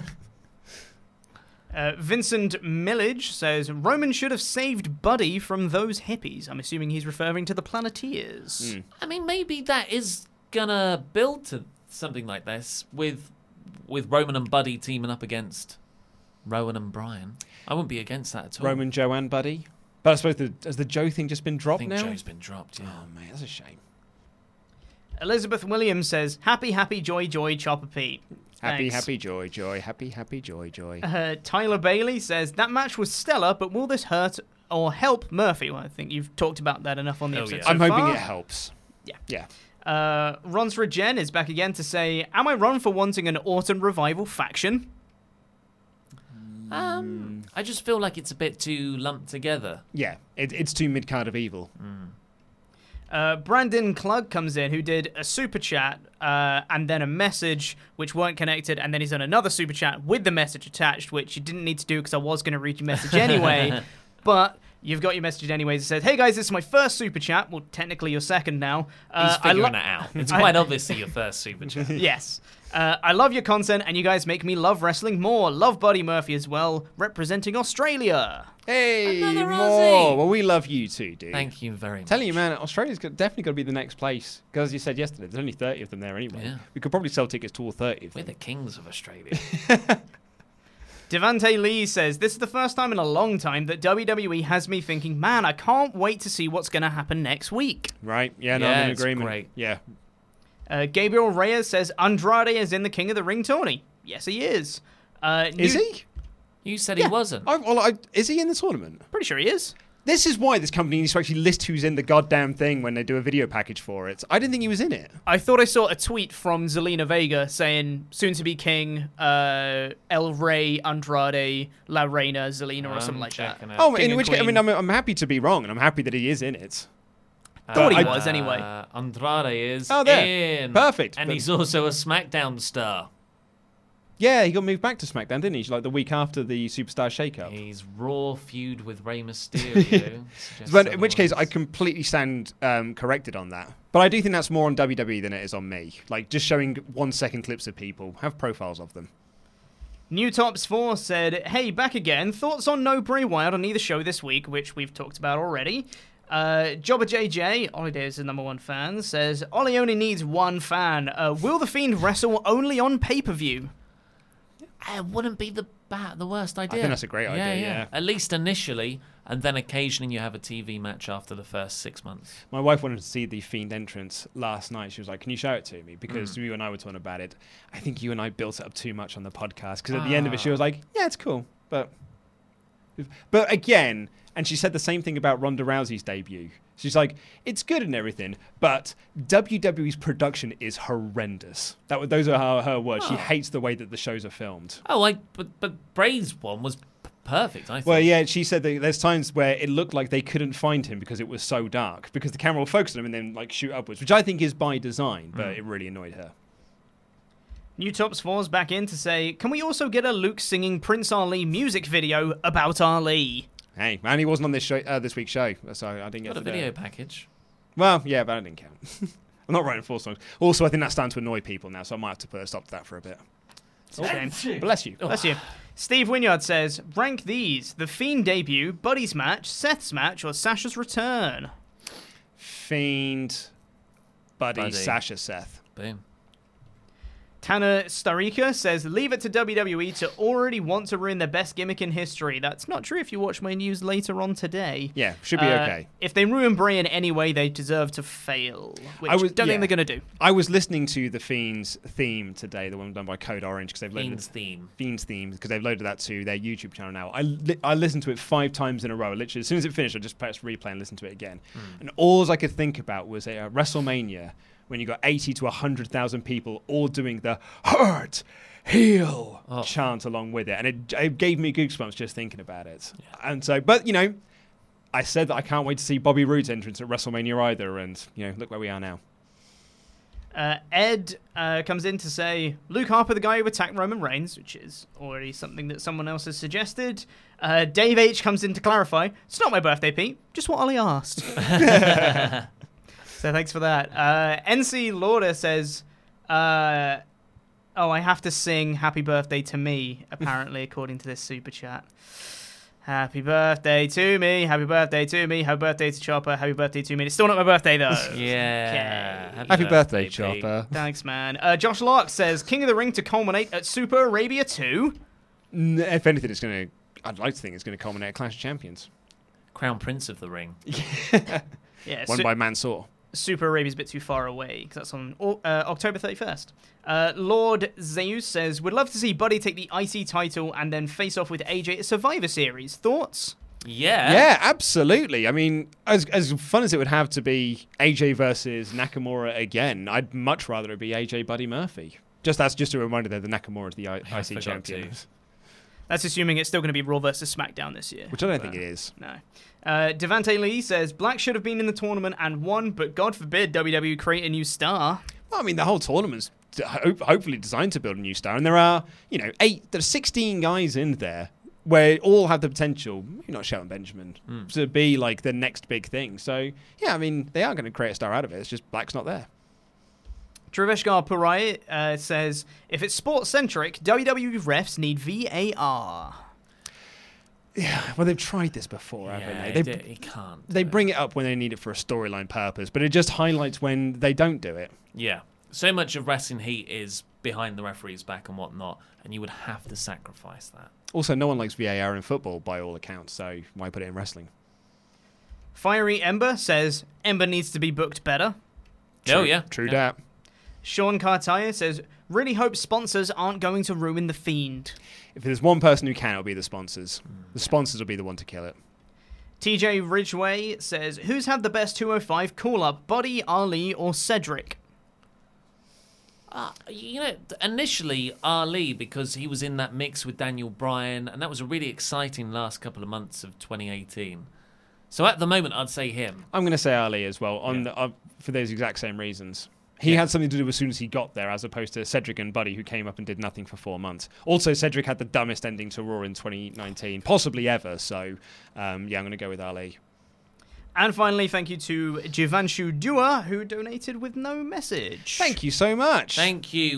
Speaker 11: Vincent Millage says, Roman should have saved Buddy from those hippies. I'm assuming he's referring to the Planeteers.
Speaker 9: I mean, maybe that is gonna build to something like this with Roman and Buddy teaming up against Rowan and Bryan. I wouldn't be against that at all.
Speaker 10: Roman, Joe and Buddy. But I suppose has the Joe thing just been dropped now?
Speaker 9: I think Joe's been dropped, yeah.
Speaker 10: Oh, man, that's a shame.
Speaker 11: Elizabeth Williams says, happy, joy, Chopper Pete.
Speaker 10: Happy,
Speaker 11: Thanks.
Speaker 10: happy, joy, happy, joy.
Speaker 11: Tyler Bailey says, that match was stellar, but will this hurt or help Murphy? Well, I think you've talked about that enough on the episode.
Speaker 10: Yeah. I'm hoping it helps.
Speaker 11: Yeah. Ronsra Jen is back again to say, am I wrong for wanting an Autumn Revival faction?
Speaker 9: I just feel like it's a bit too lumped together.
Speaker 10: Yeah, it's too mid-card of evil.
Speaker 11: Brandon Klug comes in, who did a super chat and then a message which weren't connected, and then he's done another super chat with the message attached, which you didn't need to do because I was going to read your message anyway. But you've got your message anyways. It says, "Hey guys, this is my first super chat. Well, technically your second now."
Speaker 9: He's figuring it out. It's quite obviously your first super chat.
Speaker 11: Yes. I love your content, and you guys make me love wrestling more. Love Buddy Murphy as well, representing Australia.
Speaker 10: Hey,
Speaker 9: Another
Speaker 10: more.
Speaker 9: Aussie.
Speaker 10: Well, we love you too, dude.
Speaker 9: Thank you very much.
Speaker 10: Telling you, man, Australia's definitely got to be the next place. Because as you said yesterday, there's only 30 of them there anyway.
Speaker 9: Yeah.
Speaker 10: We could probably sell tickets to all 30 of them.
Speaker 9: We're the kings of Australia.
Speaker 11: Devante Lee says, "This is the first time in a long time that WWE has me thinking, man, I can't wait to see what's going to happen next week."
Speaker 10: Right, yeah, no,
Speaker 9: Yeah,
Speaker 10: I'm in
Speaker 9: it's
Speaker 10: agreement.
Speaker 9: great.
Speaker 10: Yeah.
Speaker 11: Gabriel Reyes says, "Andrade is in the King of the Ring tourney." Yes, he is.
Speaker 10: Is he?
Speaker 9: You said he wasn't.
Speaker 10: Is he in the tournament?
Speaker 11: Pretty sure he is.
Speaker 10: This is why this company needs to actually list who's in the goddamn thing when they do a video package for it. I didn't think he was in it.
Speaker 11: I thought I saw a tweet from Zelina Vega saying, soon to be king, El Rey, Andrade, La Reina, Zelina, or something like that.
Speaker 10: Oh, in which case, I mean, I'm happy to be wrong, and I'm happy that he is in it.
Speaker 11: Thought he was, anyway.
Speaker 9: Andrade is
Speaker 10: there.
Speaker 9: in.
Speaker 10: Perfect.
Speaker 9: And he's also a SmackDown star.
Speaker 10: Yeah, he got moved back to SmackDown, didn't he? Like the week after the Superstar shakeup.
Speaker 9: He's Raw feud with Rey Mysterio.
Speaker 10: But in which case, I completely stand corrected on that. But I do think that's more on WWE than it is on me. Like, just showing 1-second clips of people. Have profiles of them.
Speaker 11: New Tops 4 said, "Hey, back again. Thoughts on no Bray Wyatt on either show this week," which we've talked about already. Jobber JJ, Ollie Davis is the #1 fan, says, "Ollie only needs one fan. Will The Fiend wrestle only on pay-per-view?"
Speaker 9: It wouldn't be the worst idea.
Speaker 10: I think that's a great idea, yeah.
Speaker 9: At least initially, and then occasionally you have a TV match after the first 6 months.
Speaker 10: My wife wanted to see the Fiend entrance last night. She was like, "Can you show it to me?" Because you and I were talking about it. I think you and I built it up too much on the podcast. Because at the end of it, she was like, "Yeah, it's cool." But again, and she said the same thing about Ronda Rousey's debut. She's like, "It's good and everything, but WWE's production is horrendous." Those are her words. She hates the way that the shows are filmed.
Speaker 9: Oh, but Bray's one was perfect, I think.
Speaker 10: Well, yeah, she said that there's times where it looked like they couldn't find him because it was so dark, because the camera will focus on him and then like shoot upwards, which I think is by design, but it really annoyed her.
Speaker 11: New Tops 4's back in to say, "Can we also get a Luke singing Prince Ali music video about Ali?"
Speaker 10: Hey, man, he wasn't on this show, this week's show, so I didn't get
Speaker 9: Got a video package.
Speaker 10: Well, yeah, but I didn't count. I'm not writing 4 songs. Also, I think that's starting to annoy people now, so I might have to put a stop to that for a bit.
Speaker 11: Okay.
Speaker 10: Bless you.
Speaker 11: Bless you. Steve Wynyard says, "Rank these: The Fiend debut, Buddy's match, Seth's match, or Sasha's return?"
Speaker 10: Fiend, Buddy. Sasha, Seth.
Speaker 9: Boom.
Speaker 11: Tanner Starika says, "Leave it to WWE to already want to ruin their best gimmick in history." That's not true if you watch my news later on today.
Speaker 10: Yeah, should be okay.
Speaker 11: If they ruin Bray in any way, they deserve to fail, which I don't think they're going to do.
Speaker 10: I was listening to the Fiend's theme today, the one done by Code Orange, because they've loaded Fiend's theme, because they've loaded that to their YouTube channel now. I listened to it 5 times in a row. Literally, as soon as it finished, I just pressed replay and listened to it again. And all I could think about was a WrestleMania, when you got 80 to 100,000 people all doing the hurt, heel chant along with it. And it gave me goosebumps just thinking about it. Yeah. And so, but, you know, I said that I can't wait to see Bobby Roode's entrance at WrestleMania either. And, you know, look where we are now.
Speaker 11: Ed comes in to say, "Luke Harper, the guy who attacked Roman Reigns," which is already something that someone else has suggested. Dave H comes in to clarify, "It's not my birthday, Pete. Just what Ollie asked." So thanks for that. NC Lauder says, "I have to sing Happy Birthday to Me," apparently, according to this super chat. Happy birthday to me, happy birthday to me, happy birthday to Chopper, happy birthday to me. It's still not my birthday, though.
Speaker 9: Yeah.
Speaker 11: Okay.
Speaker 10: Happy birthday, Chopper.
Speaker 11: Thanks, man. Josh Lark says, "King of the Ring to culminate at Super Arabia 2.
Speaker 10: If anything, I'd like to think it's going to culminate at Clash of Champions.
Speaker 9: Crown Prince of the Ring.
Speaker 11: Yeah,
Speaker 10: Won by Mansoor.
Speaker 11: Super Arabia's a bit too far away, because that's on October 31st. Lord Zeus says, "Would love to see Buddy take the IC title and then face off with AJ at Survivor Series. Thoughts?"
Speaker 10: Yeah, absolutely. I mean, as fun as it would have to be AJ versus Nakamura again, I'd much rather it be AJ Buddy Murphy. That's just a reminder that the Nakamura is the IC champion.
Speaker 11: That's assuming it's still going to be Raw versus SmackDown this year.
Speaker 10: Which I don't think it is.
Speaker 11: No. Devante Lee says, Black should have been in the tournament and won, but God forbid WWE create a new star.
Speaker 10: Well, I mean, the whole tournament's hopefully designed to build a new star, and there are, 16 guys in there where all have the potential, maybe not Shelton Benjamin, to be like the next big thing. So, yeah, I mean, they are going to create a star out of it. It's just Black's not there.
Speaker 11: Traveshkar Purai says, if it's sports-centric, WWE refs need VAR.
Speaker 10: Yeah, well, they've tried this before, haven't they?
Speaker 9: He can't.
Speaker 10: They bring it up when they need it for a storyline purpose, but it just highlights when they don't do it.
Speaker 9: Yeah. So much of wrestling heat is behind the referee's back and whatnot, and you would have to sacrifice that.
Speaker 10: Also, no one likes VAR in football, by all accounts, so why put it in wrestling?
Speaker 11: Fiery Ember says, Ember needs to be booked better.
Speaker 9: Oh, yeah.
Speaker 10: True that.
Speaker 11: Sean Cartier says, really hope sponsors aren't going to ruin The Fiend.
Speaker 10: If there's one person who can, it'll be the sponsors. The sponsors will be the one to kill it.
Speaker 11: TJ Ridgway says, who's had the best 205 call-up, Buddy, Ali, or Cedric?
Speaker 9: Initially, Ali, because he was in that mix with Daniel Bryan, and that was a really exciting last couple of months of 2018. So at the moment, I'd say him.
Speaker 10: I'm going to say Ali as well, for those exact same reasons. He had something to do as soon as he got there, as opposed to Cedric and Buddy, who came up and did nothing for 4 months. Also, Cedric had the dumbest ending to Raw in 2019, possibly ever. So, I'm going to go with Ali.
Speaker 11: And finally, thank you to Jivanshu Dua, who donated with no message.
Speaker 10: Thank you so much.
Speaker 9: Thank you.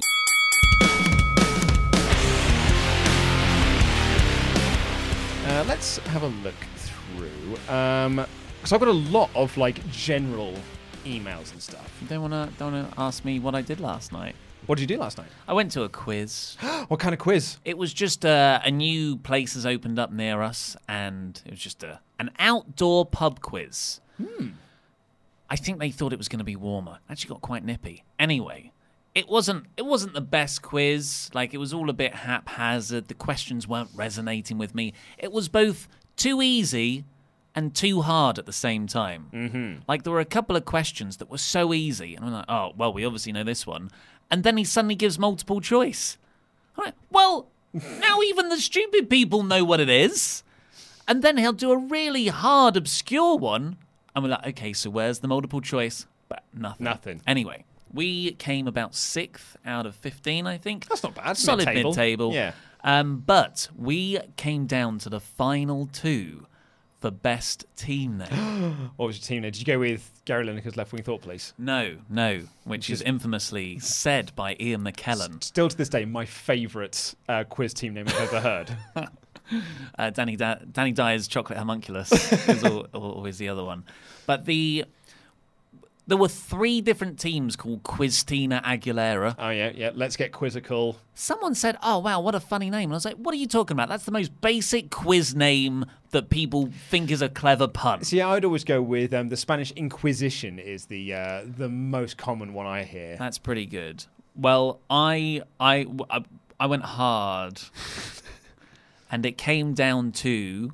Speaker 10: Let's have a look through. Because I've got a lot of general emails and stuff.
Speaker 9: You don't want to ask me what I did last night?
Speaker 10: What did you do last night?
Speaker 9: I went to a quiz.
Speaker 10: What kind of quiz?
Speaker 9: It was just a new place has opened up near us, and it was just an outdoor pub quiz. I think they thought it was going to be warmer. Actually got quite nippy. Anyway, it wasn't the best quiz. It was all a bit haphazard. The questions weren't resonating with me. It was both too easy and too hard at the same time.
Speaker 10: Mm-hmm.
Speaker 9: There were a couple of questions that were so easy, and I'm like, oh, well, we obviously know this one. And then he suddenly gives multiple choice. I'm like, well, now even the stupid people know what it is. And then he'll do a really hard, obscure one, and we're like, okay, so where's the multiple choice? But nothing. Anyway, we came about 6th out of 15, I think.
Speaker 10: That's not bad.
Speaker 9: Solid mid-table.
Speaker 10: Yeah.
Speaker 9: But we came down to the final 2 for best team name.
Speaker 10: What was your team name? Did you go with Gary Lineker's Left Wing Thought Police?
Speaker 9: No, which is infamously said by Ian McKellen.
Speaker 10: Still to this day, my favourite quiz team name I've ever heard.
Speaker 9: Danny Dyer's Chocolate Homunculus is always the other one. But there were 3 different teams called Quiztina Aguilera.
Speaker 10: Oh, yeah. Let's get quizzical.
Speaker 9: Someone said, oh, wow, what a funny name. And I was like, what are you talking about? That's the most basic quiz name that people think is a clever pun.
Speaker 10: See, I'd always go with the Spanish Inquisition is the most common one I hear.
Speaker 9: That's pretty good. Well, I went hard, and it came down to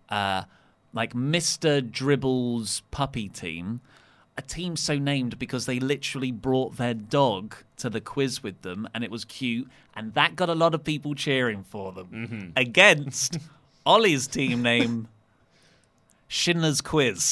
Speaker 9: Mr. Dribble's puppy team. A team so named because they literally brought their dog to the quiz with them, and it was cute, and that got a lot of people cheering for them. Against Ollie's team name, Schindler's Quiz.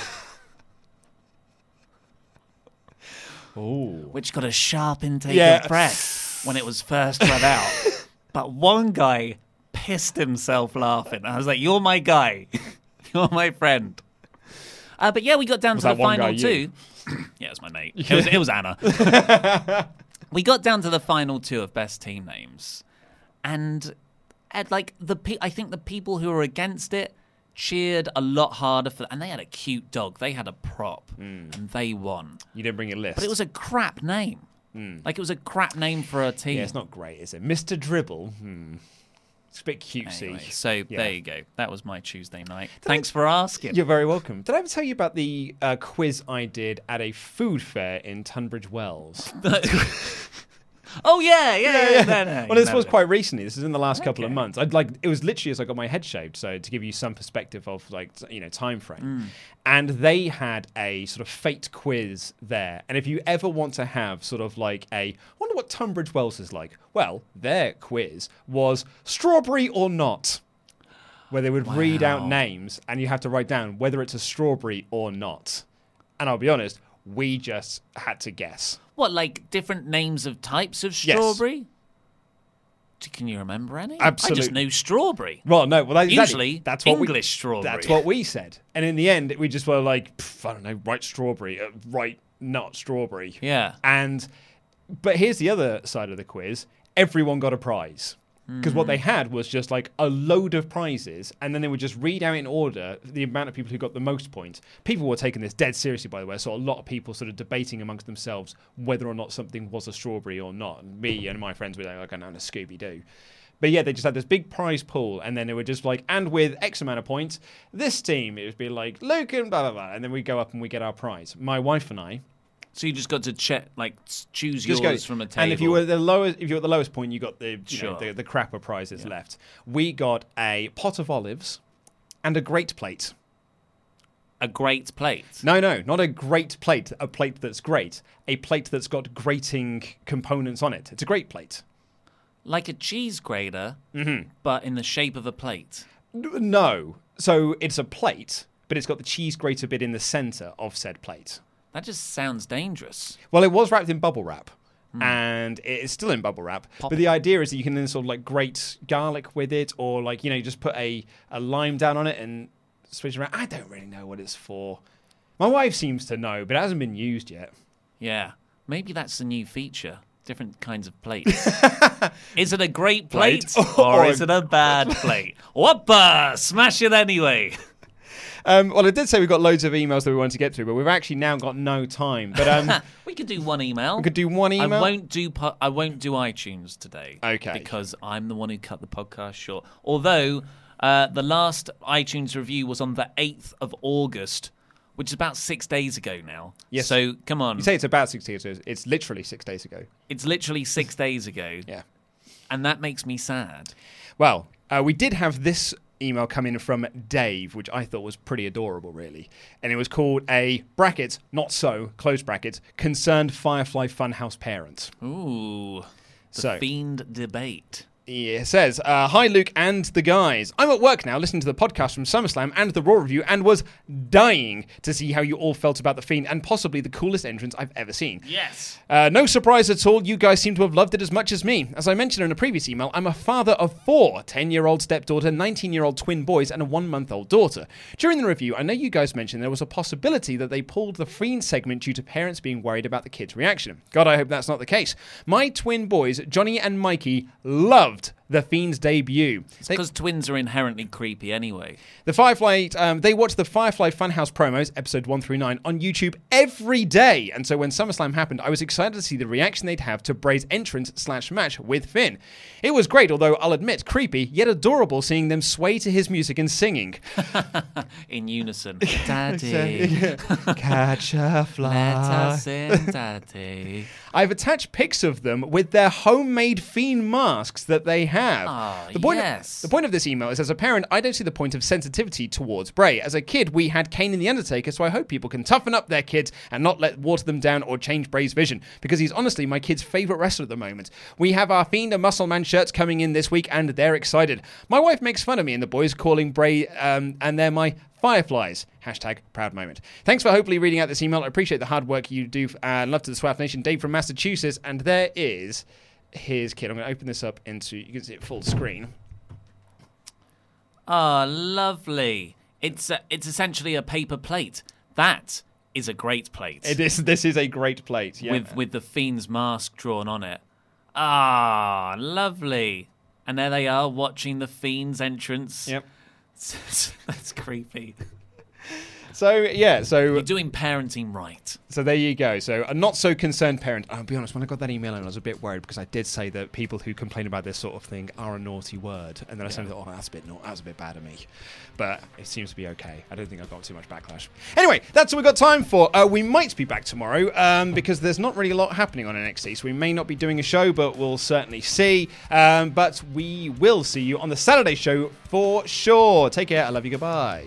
Speaker 9: Which got a sharp intake of breath when it was first read out. But one guy pissed himself laughing. I was like, you're my guy. You're my friend. But yeah, we got down to the final 2. Yeah, it was my mate. It was Anna. We got down to the final 2 of best team names, and I think the people who were against it cheered a lot harder and they had a cute dog. They had a prop, and they won.
Speaker 10: You didn't bring a list,
Speaker 9: but it was a crap name. It was a crap name for a team.
Speaker 10: Yeah, it's not great, is it? Mr. Dribble. It's a bit cutesy.
Speaker 9: Anyway, so there you go. That was my Tuesday night. Thanks for asking.
Speaker 10: You're very welcome. Did I ever tell you about the quiz I did at a food fair in Tunbridge Wells?
Speaker 9: Oh yeah. No,
Speaker 10: well, this was quite recently. This is in the last couple of months. It was literally as I got my head shaved, so to give you some perspective of time frame. And they had a sort of fate quiz there. And if you ever want to have sort of I wonder what Tunbridge Wells is like. Well, their quiz was strawberry or not. where they would read out names and you have to write down whether it's a strawberry or not. And I'll be honest, we just had to guess.
Speaker 9: What, like different names of types of strawberry? Yes. Can you remember any?
Speaker 10: Absolutely.
Speaker 9: I just know strawberry.
Speaker 10: Well, no. Well,
Speaker 9: usually
Speaker 10: that's what
Speaker 9: English strawberry.
Speaker 10: That's what we said. And in the end, we just were like, I don't know, write strawberry, write not strawberry.
Speaker 9: Yeah.
Speaker 10: But here's the other side of the quiz. Everyone got a prize. Because what they had was just like a load of prizes, and then they would just read out in order the amount of people who got the most points. People were taking this dead seriously, by the way. I saw a lot of people sort of debating amongst themselves whether or not something was a strawberry or not. And me and my friends were like, no, Scooby-Doo. But yeah, they just had this big prize pool, and then they were just like, and with X amount of points, this team, it would be like Luke and blah, blah, blah. And then we go up and we get our prize. My wife and I.
Speaker 9: So you just got to choose yours from a table.
Speaker 10: And if you were at the lowest point, you got the crapper prizes left. We got a pot of olives and a great plate.
Speaker 9: A great plate?
Speaker 10: No, not a great plate. A plate that's great. A plate that's got grating components on it. It's a great plate.
Speaker 9: Like a cheese grater, but in the shape of a plate.
Speaker 10: No. So it's a plate, but it's got the cheese grater bit in the center of said plate.
Speaker 9: That just sounds dangerous.
Speaker 10: Well, it was wrapped in bubble wrap, and it is still in bubble wrap. But the idea is that you can then sort of like grate garlic with it, or like, you just put a lime down on it and switch around. I don't really know what it's for. My wife seems to know, but it hasn't been used yet.
Speaker 9: Yeah, maybe that's the new feature. Different kinds of plates. Is it a great plate or is it a bad plate? Whoppa! Smash it anyway.
Speaker 10: Well, I did say we've got loads of emails that we wanted to get through, but we've actually now got no time. But
Speaker 9: we could do one email.
Speaker 10: We could do one email.
Speaker 9: I won't do iTunes today.
Speaker 10: Okay.
Speaker 9: Because I'm the one who cut the podcast short. Although the last iTunes review was on the 8th of August, which is about 6 days ago now.
Speaker 10: Yes.
Speaker 9: So come on.
Speaker 10: You say it's about 6 days ago. It's literally 6 days ago.
Speaker 9: It's literally 6 days ago.
Speaker 10: Yeah.
Speaker 9: And that makes me sad.
Speaker 10: Well, we did have this email come in from Dave, which I thought was pretty adorable, really. And it was called a, brackets, not so, close brackets, concerned Firefly Funhouse parent.
Speaker 9: Ooh. The Fiend debate.
Speaker 10: It says, hi Luke and the guys. I'm at work now listening to the podcast from SummerSlam and the Raw review and was dying to see how you all felt about The Fiend and possibly the coolest entrance I've ever seen.
Speaker 9: Yes.
Speaker 10: No surprise at all, you guys seem to have loved it as much as me. As I mentioned in a previous email, I'm a father of 4 10-year-old stepdaughter, 19-year-old twin boys and a 1-month-old daughter. During the review, I know you guys mentioned there was a possibility that they pulled the Fiend segment due to parents being worried about the kids' reaction. God, I hope that's not the case. My twin boys, Johnny and Mikey, loved The Fiend's debut.
Speaker 9: It's because twins are inherently creepy anyway.
Speaker 10: The Firefly, they watch the Firefly Funhouse promos, episode 1 through 9, on YouTube every day. And so when SummerSlam happened, I was excited to see the reaction they'd have to Bray's entrance/match with Finn. It was great, although I'll admit, creepy, yet adorable seeing them sway to his music and singing.
Speaker 9: In unison. Daddy.
Speaker 10: Catch a fly.
Speaker 9: Let us in, Daddy.
Speaker 10: I've attached pics of them with their homemade Fiend masks that they have.
Speaker 9: Oh,
Speaker 10: the point of this email is, as a parent, I don't see the point of sensitivity towards Bray. As a kid, we had Kane and The Undertaker, so I hope people can toughen up their kids and not let water them down or change Bray's vision, because he's honestly my kid's favourite wrestler at the moment. We have our Fiend and Muscle Man shirts coming in this week, and they're excited. My wife makes fun of me and the boys calling Bray, and they're my Fireflies. Hashtag proud moment. Thanks for hopefully reading out this email. I appreciate the hard work you do. Love to the Swaff Nation. Dave from Massachusetts. And there is his kid. I'm going to open this up into, you can see it full screen.
Speaker 9: Oh, lovely. It's essentially a paper plate. That is a great plate.
Speaker 10: This is a great plate, yeah.
Speaker 9: With the Fiend's mask drawn on it. Ah, lovely. And there they are watching the Fiend's entrance.
Speaker 10: Yep.
Speaker 9: That's creepy.
Speaker 10: So, yeah,
Speaker 9: You're doing parenting right.
Speaker 10: So there you go. So a not-so-concerned parent. I'll be honest, when I got that email in, I was a bit worried because I did say that people who complain about this sort of thing are a naughty word. And then I said, that was a bit bad of me. But it seems to be okay. I don't think I got too much backlash. Anyway, that's all we've got time for. We might be back tomorrow because there's not really a lot happening on NXT. So we may not be doing a show, but we'll certainly see. But we will see you on the Saturday show for sure. Take care. I love you. Goodbye.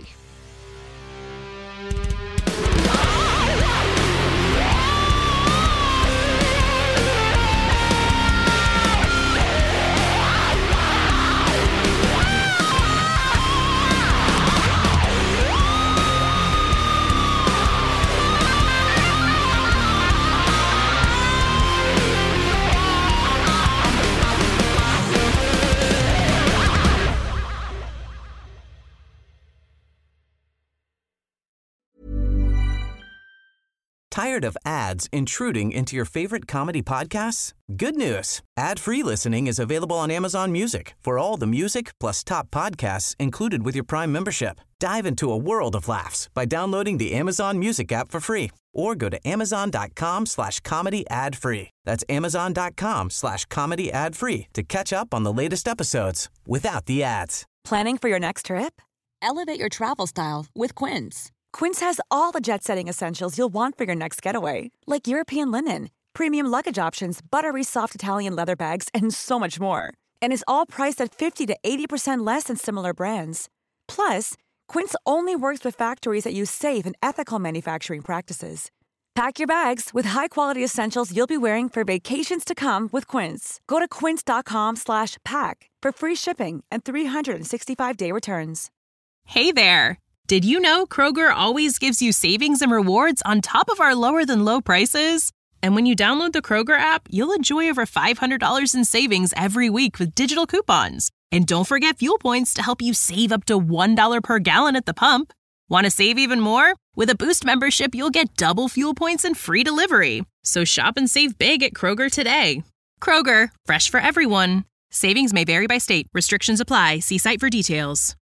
Speaker 1: Tired of ads intruding into your favorite comedy podcasts? Good news. Ad-free listening is available on Amazon Music for all the music plus top podcasts included with your Prime membership. Dive into a world of laughs by downloading the Amazon Music app for free or go to amazon.com/comedy ad-free. That's amazon.com/comedy ad-free to catch up on the latest episodes without the ads.
Speaker 16: Planning for your next trip? Elevate your travel style with Quince. Quince has all the jet-setting essentials you'll want for your next getaway, like European linen, premium luggage options, buttery soft Italian leather bags, and so much more. And is all priced at 50 to 80% less than similar brands. Plus, Quince only works with factories that use safe and ethical manufacturing practices. Pack your bags with high-quality essentials you'll be wearing for vacations to come with Quince. Go to quince.com/pack for free shipping and 365-day returns.
Speaker 17: Hey there! Did you know Kroger always gives you savings and rewards on top of our lower-than-low prices? And when you download the Kroger app, you'll enjoy over $500 in savings every week with digital coupons. And don't forget fuel points to help you save up to $1 per gallon at the pump. Want to save even more? With a Boost membership, you'll get double fuel points and free delivery. So shop and save big at Kroger today. Kroger, fresh for everyone. Savings may vary by state. Restrictions apply. See site for details.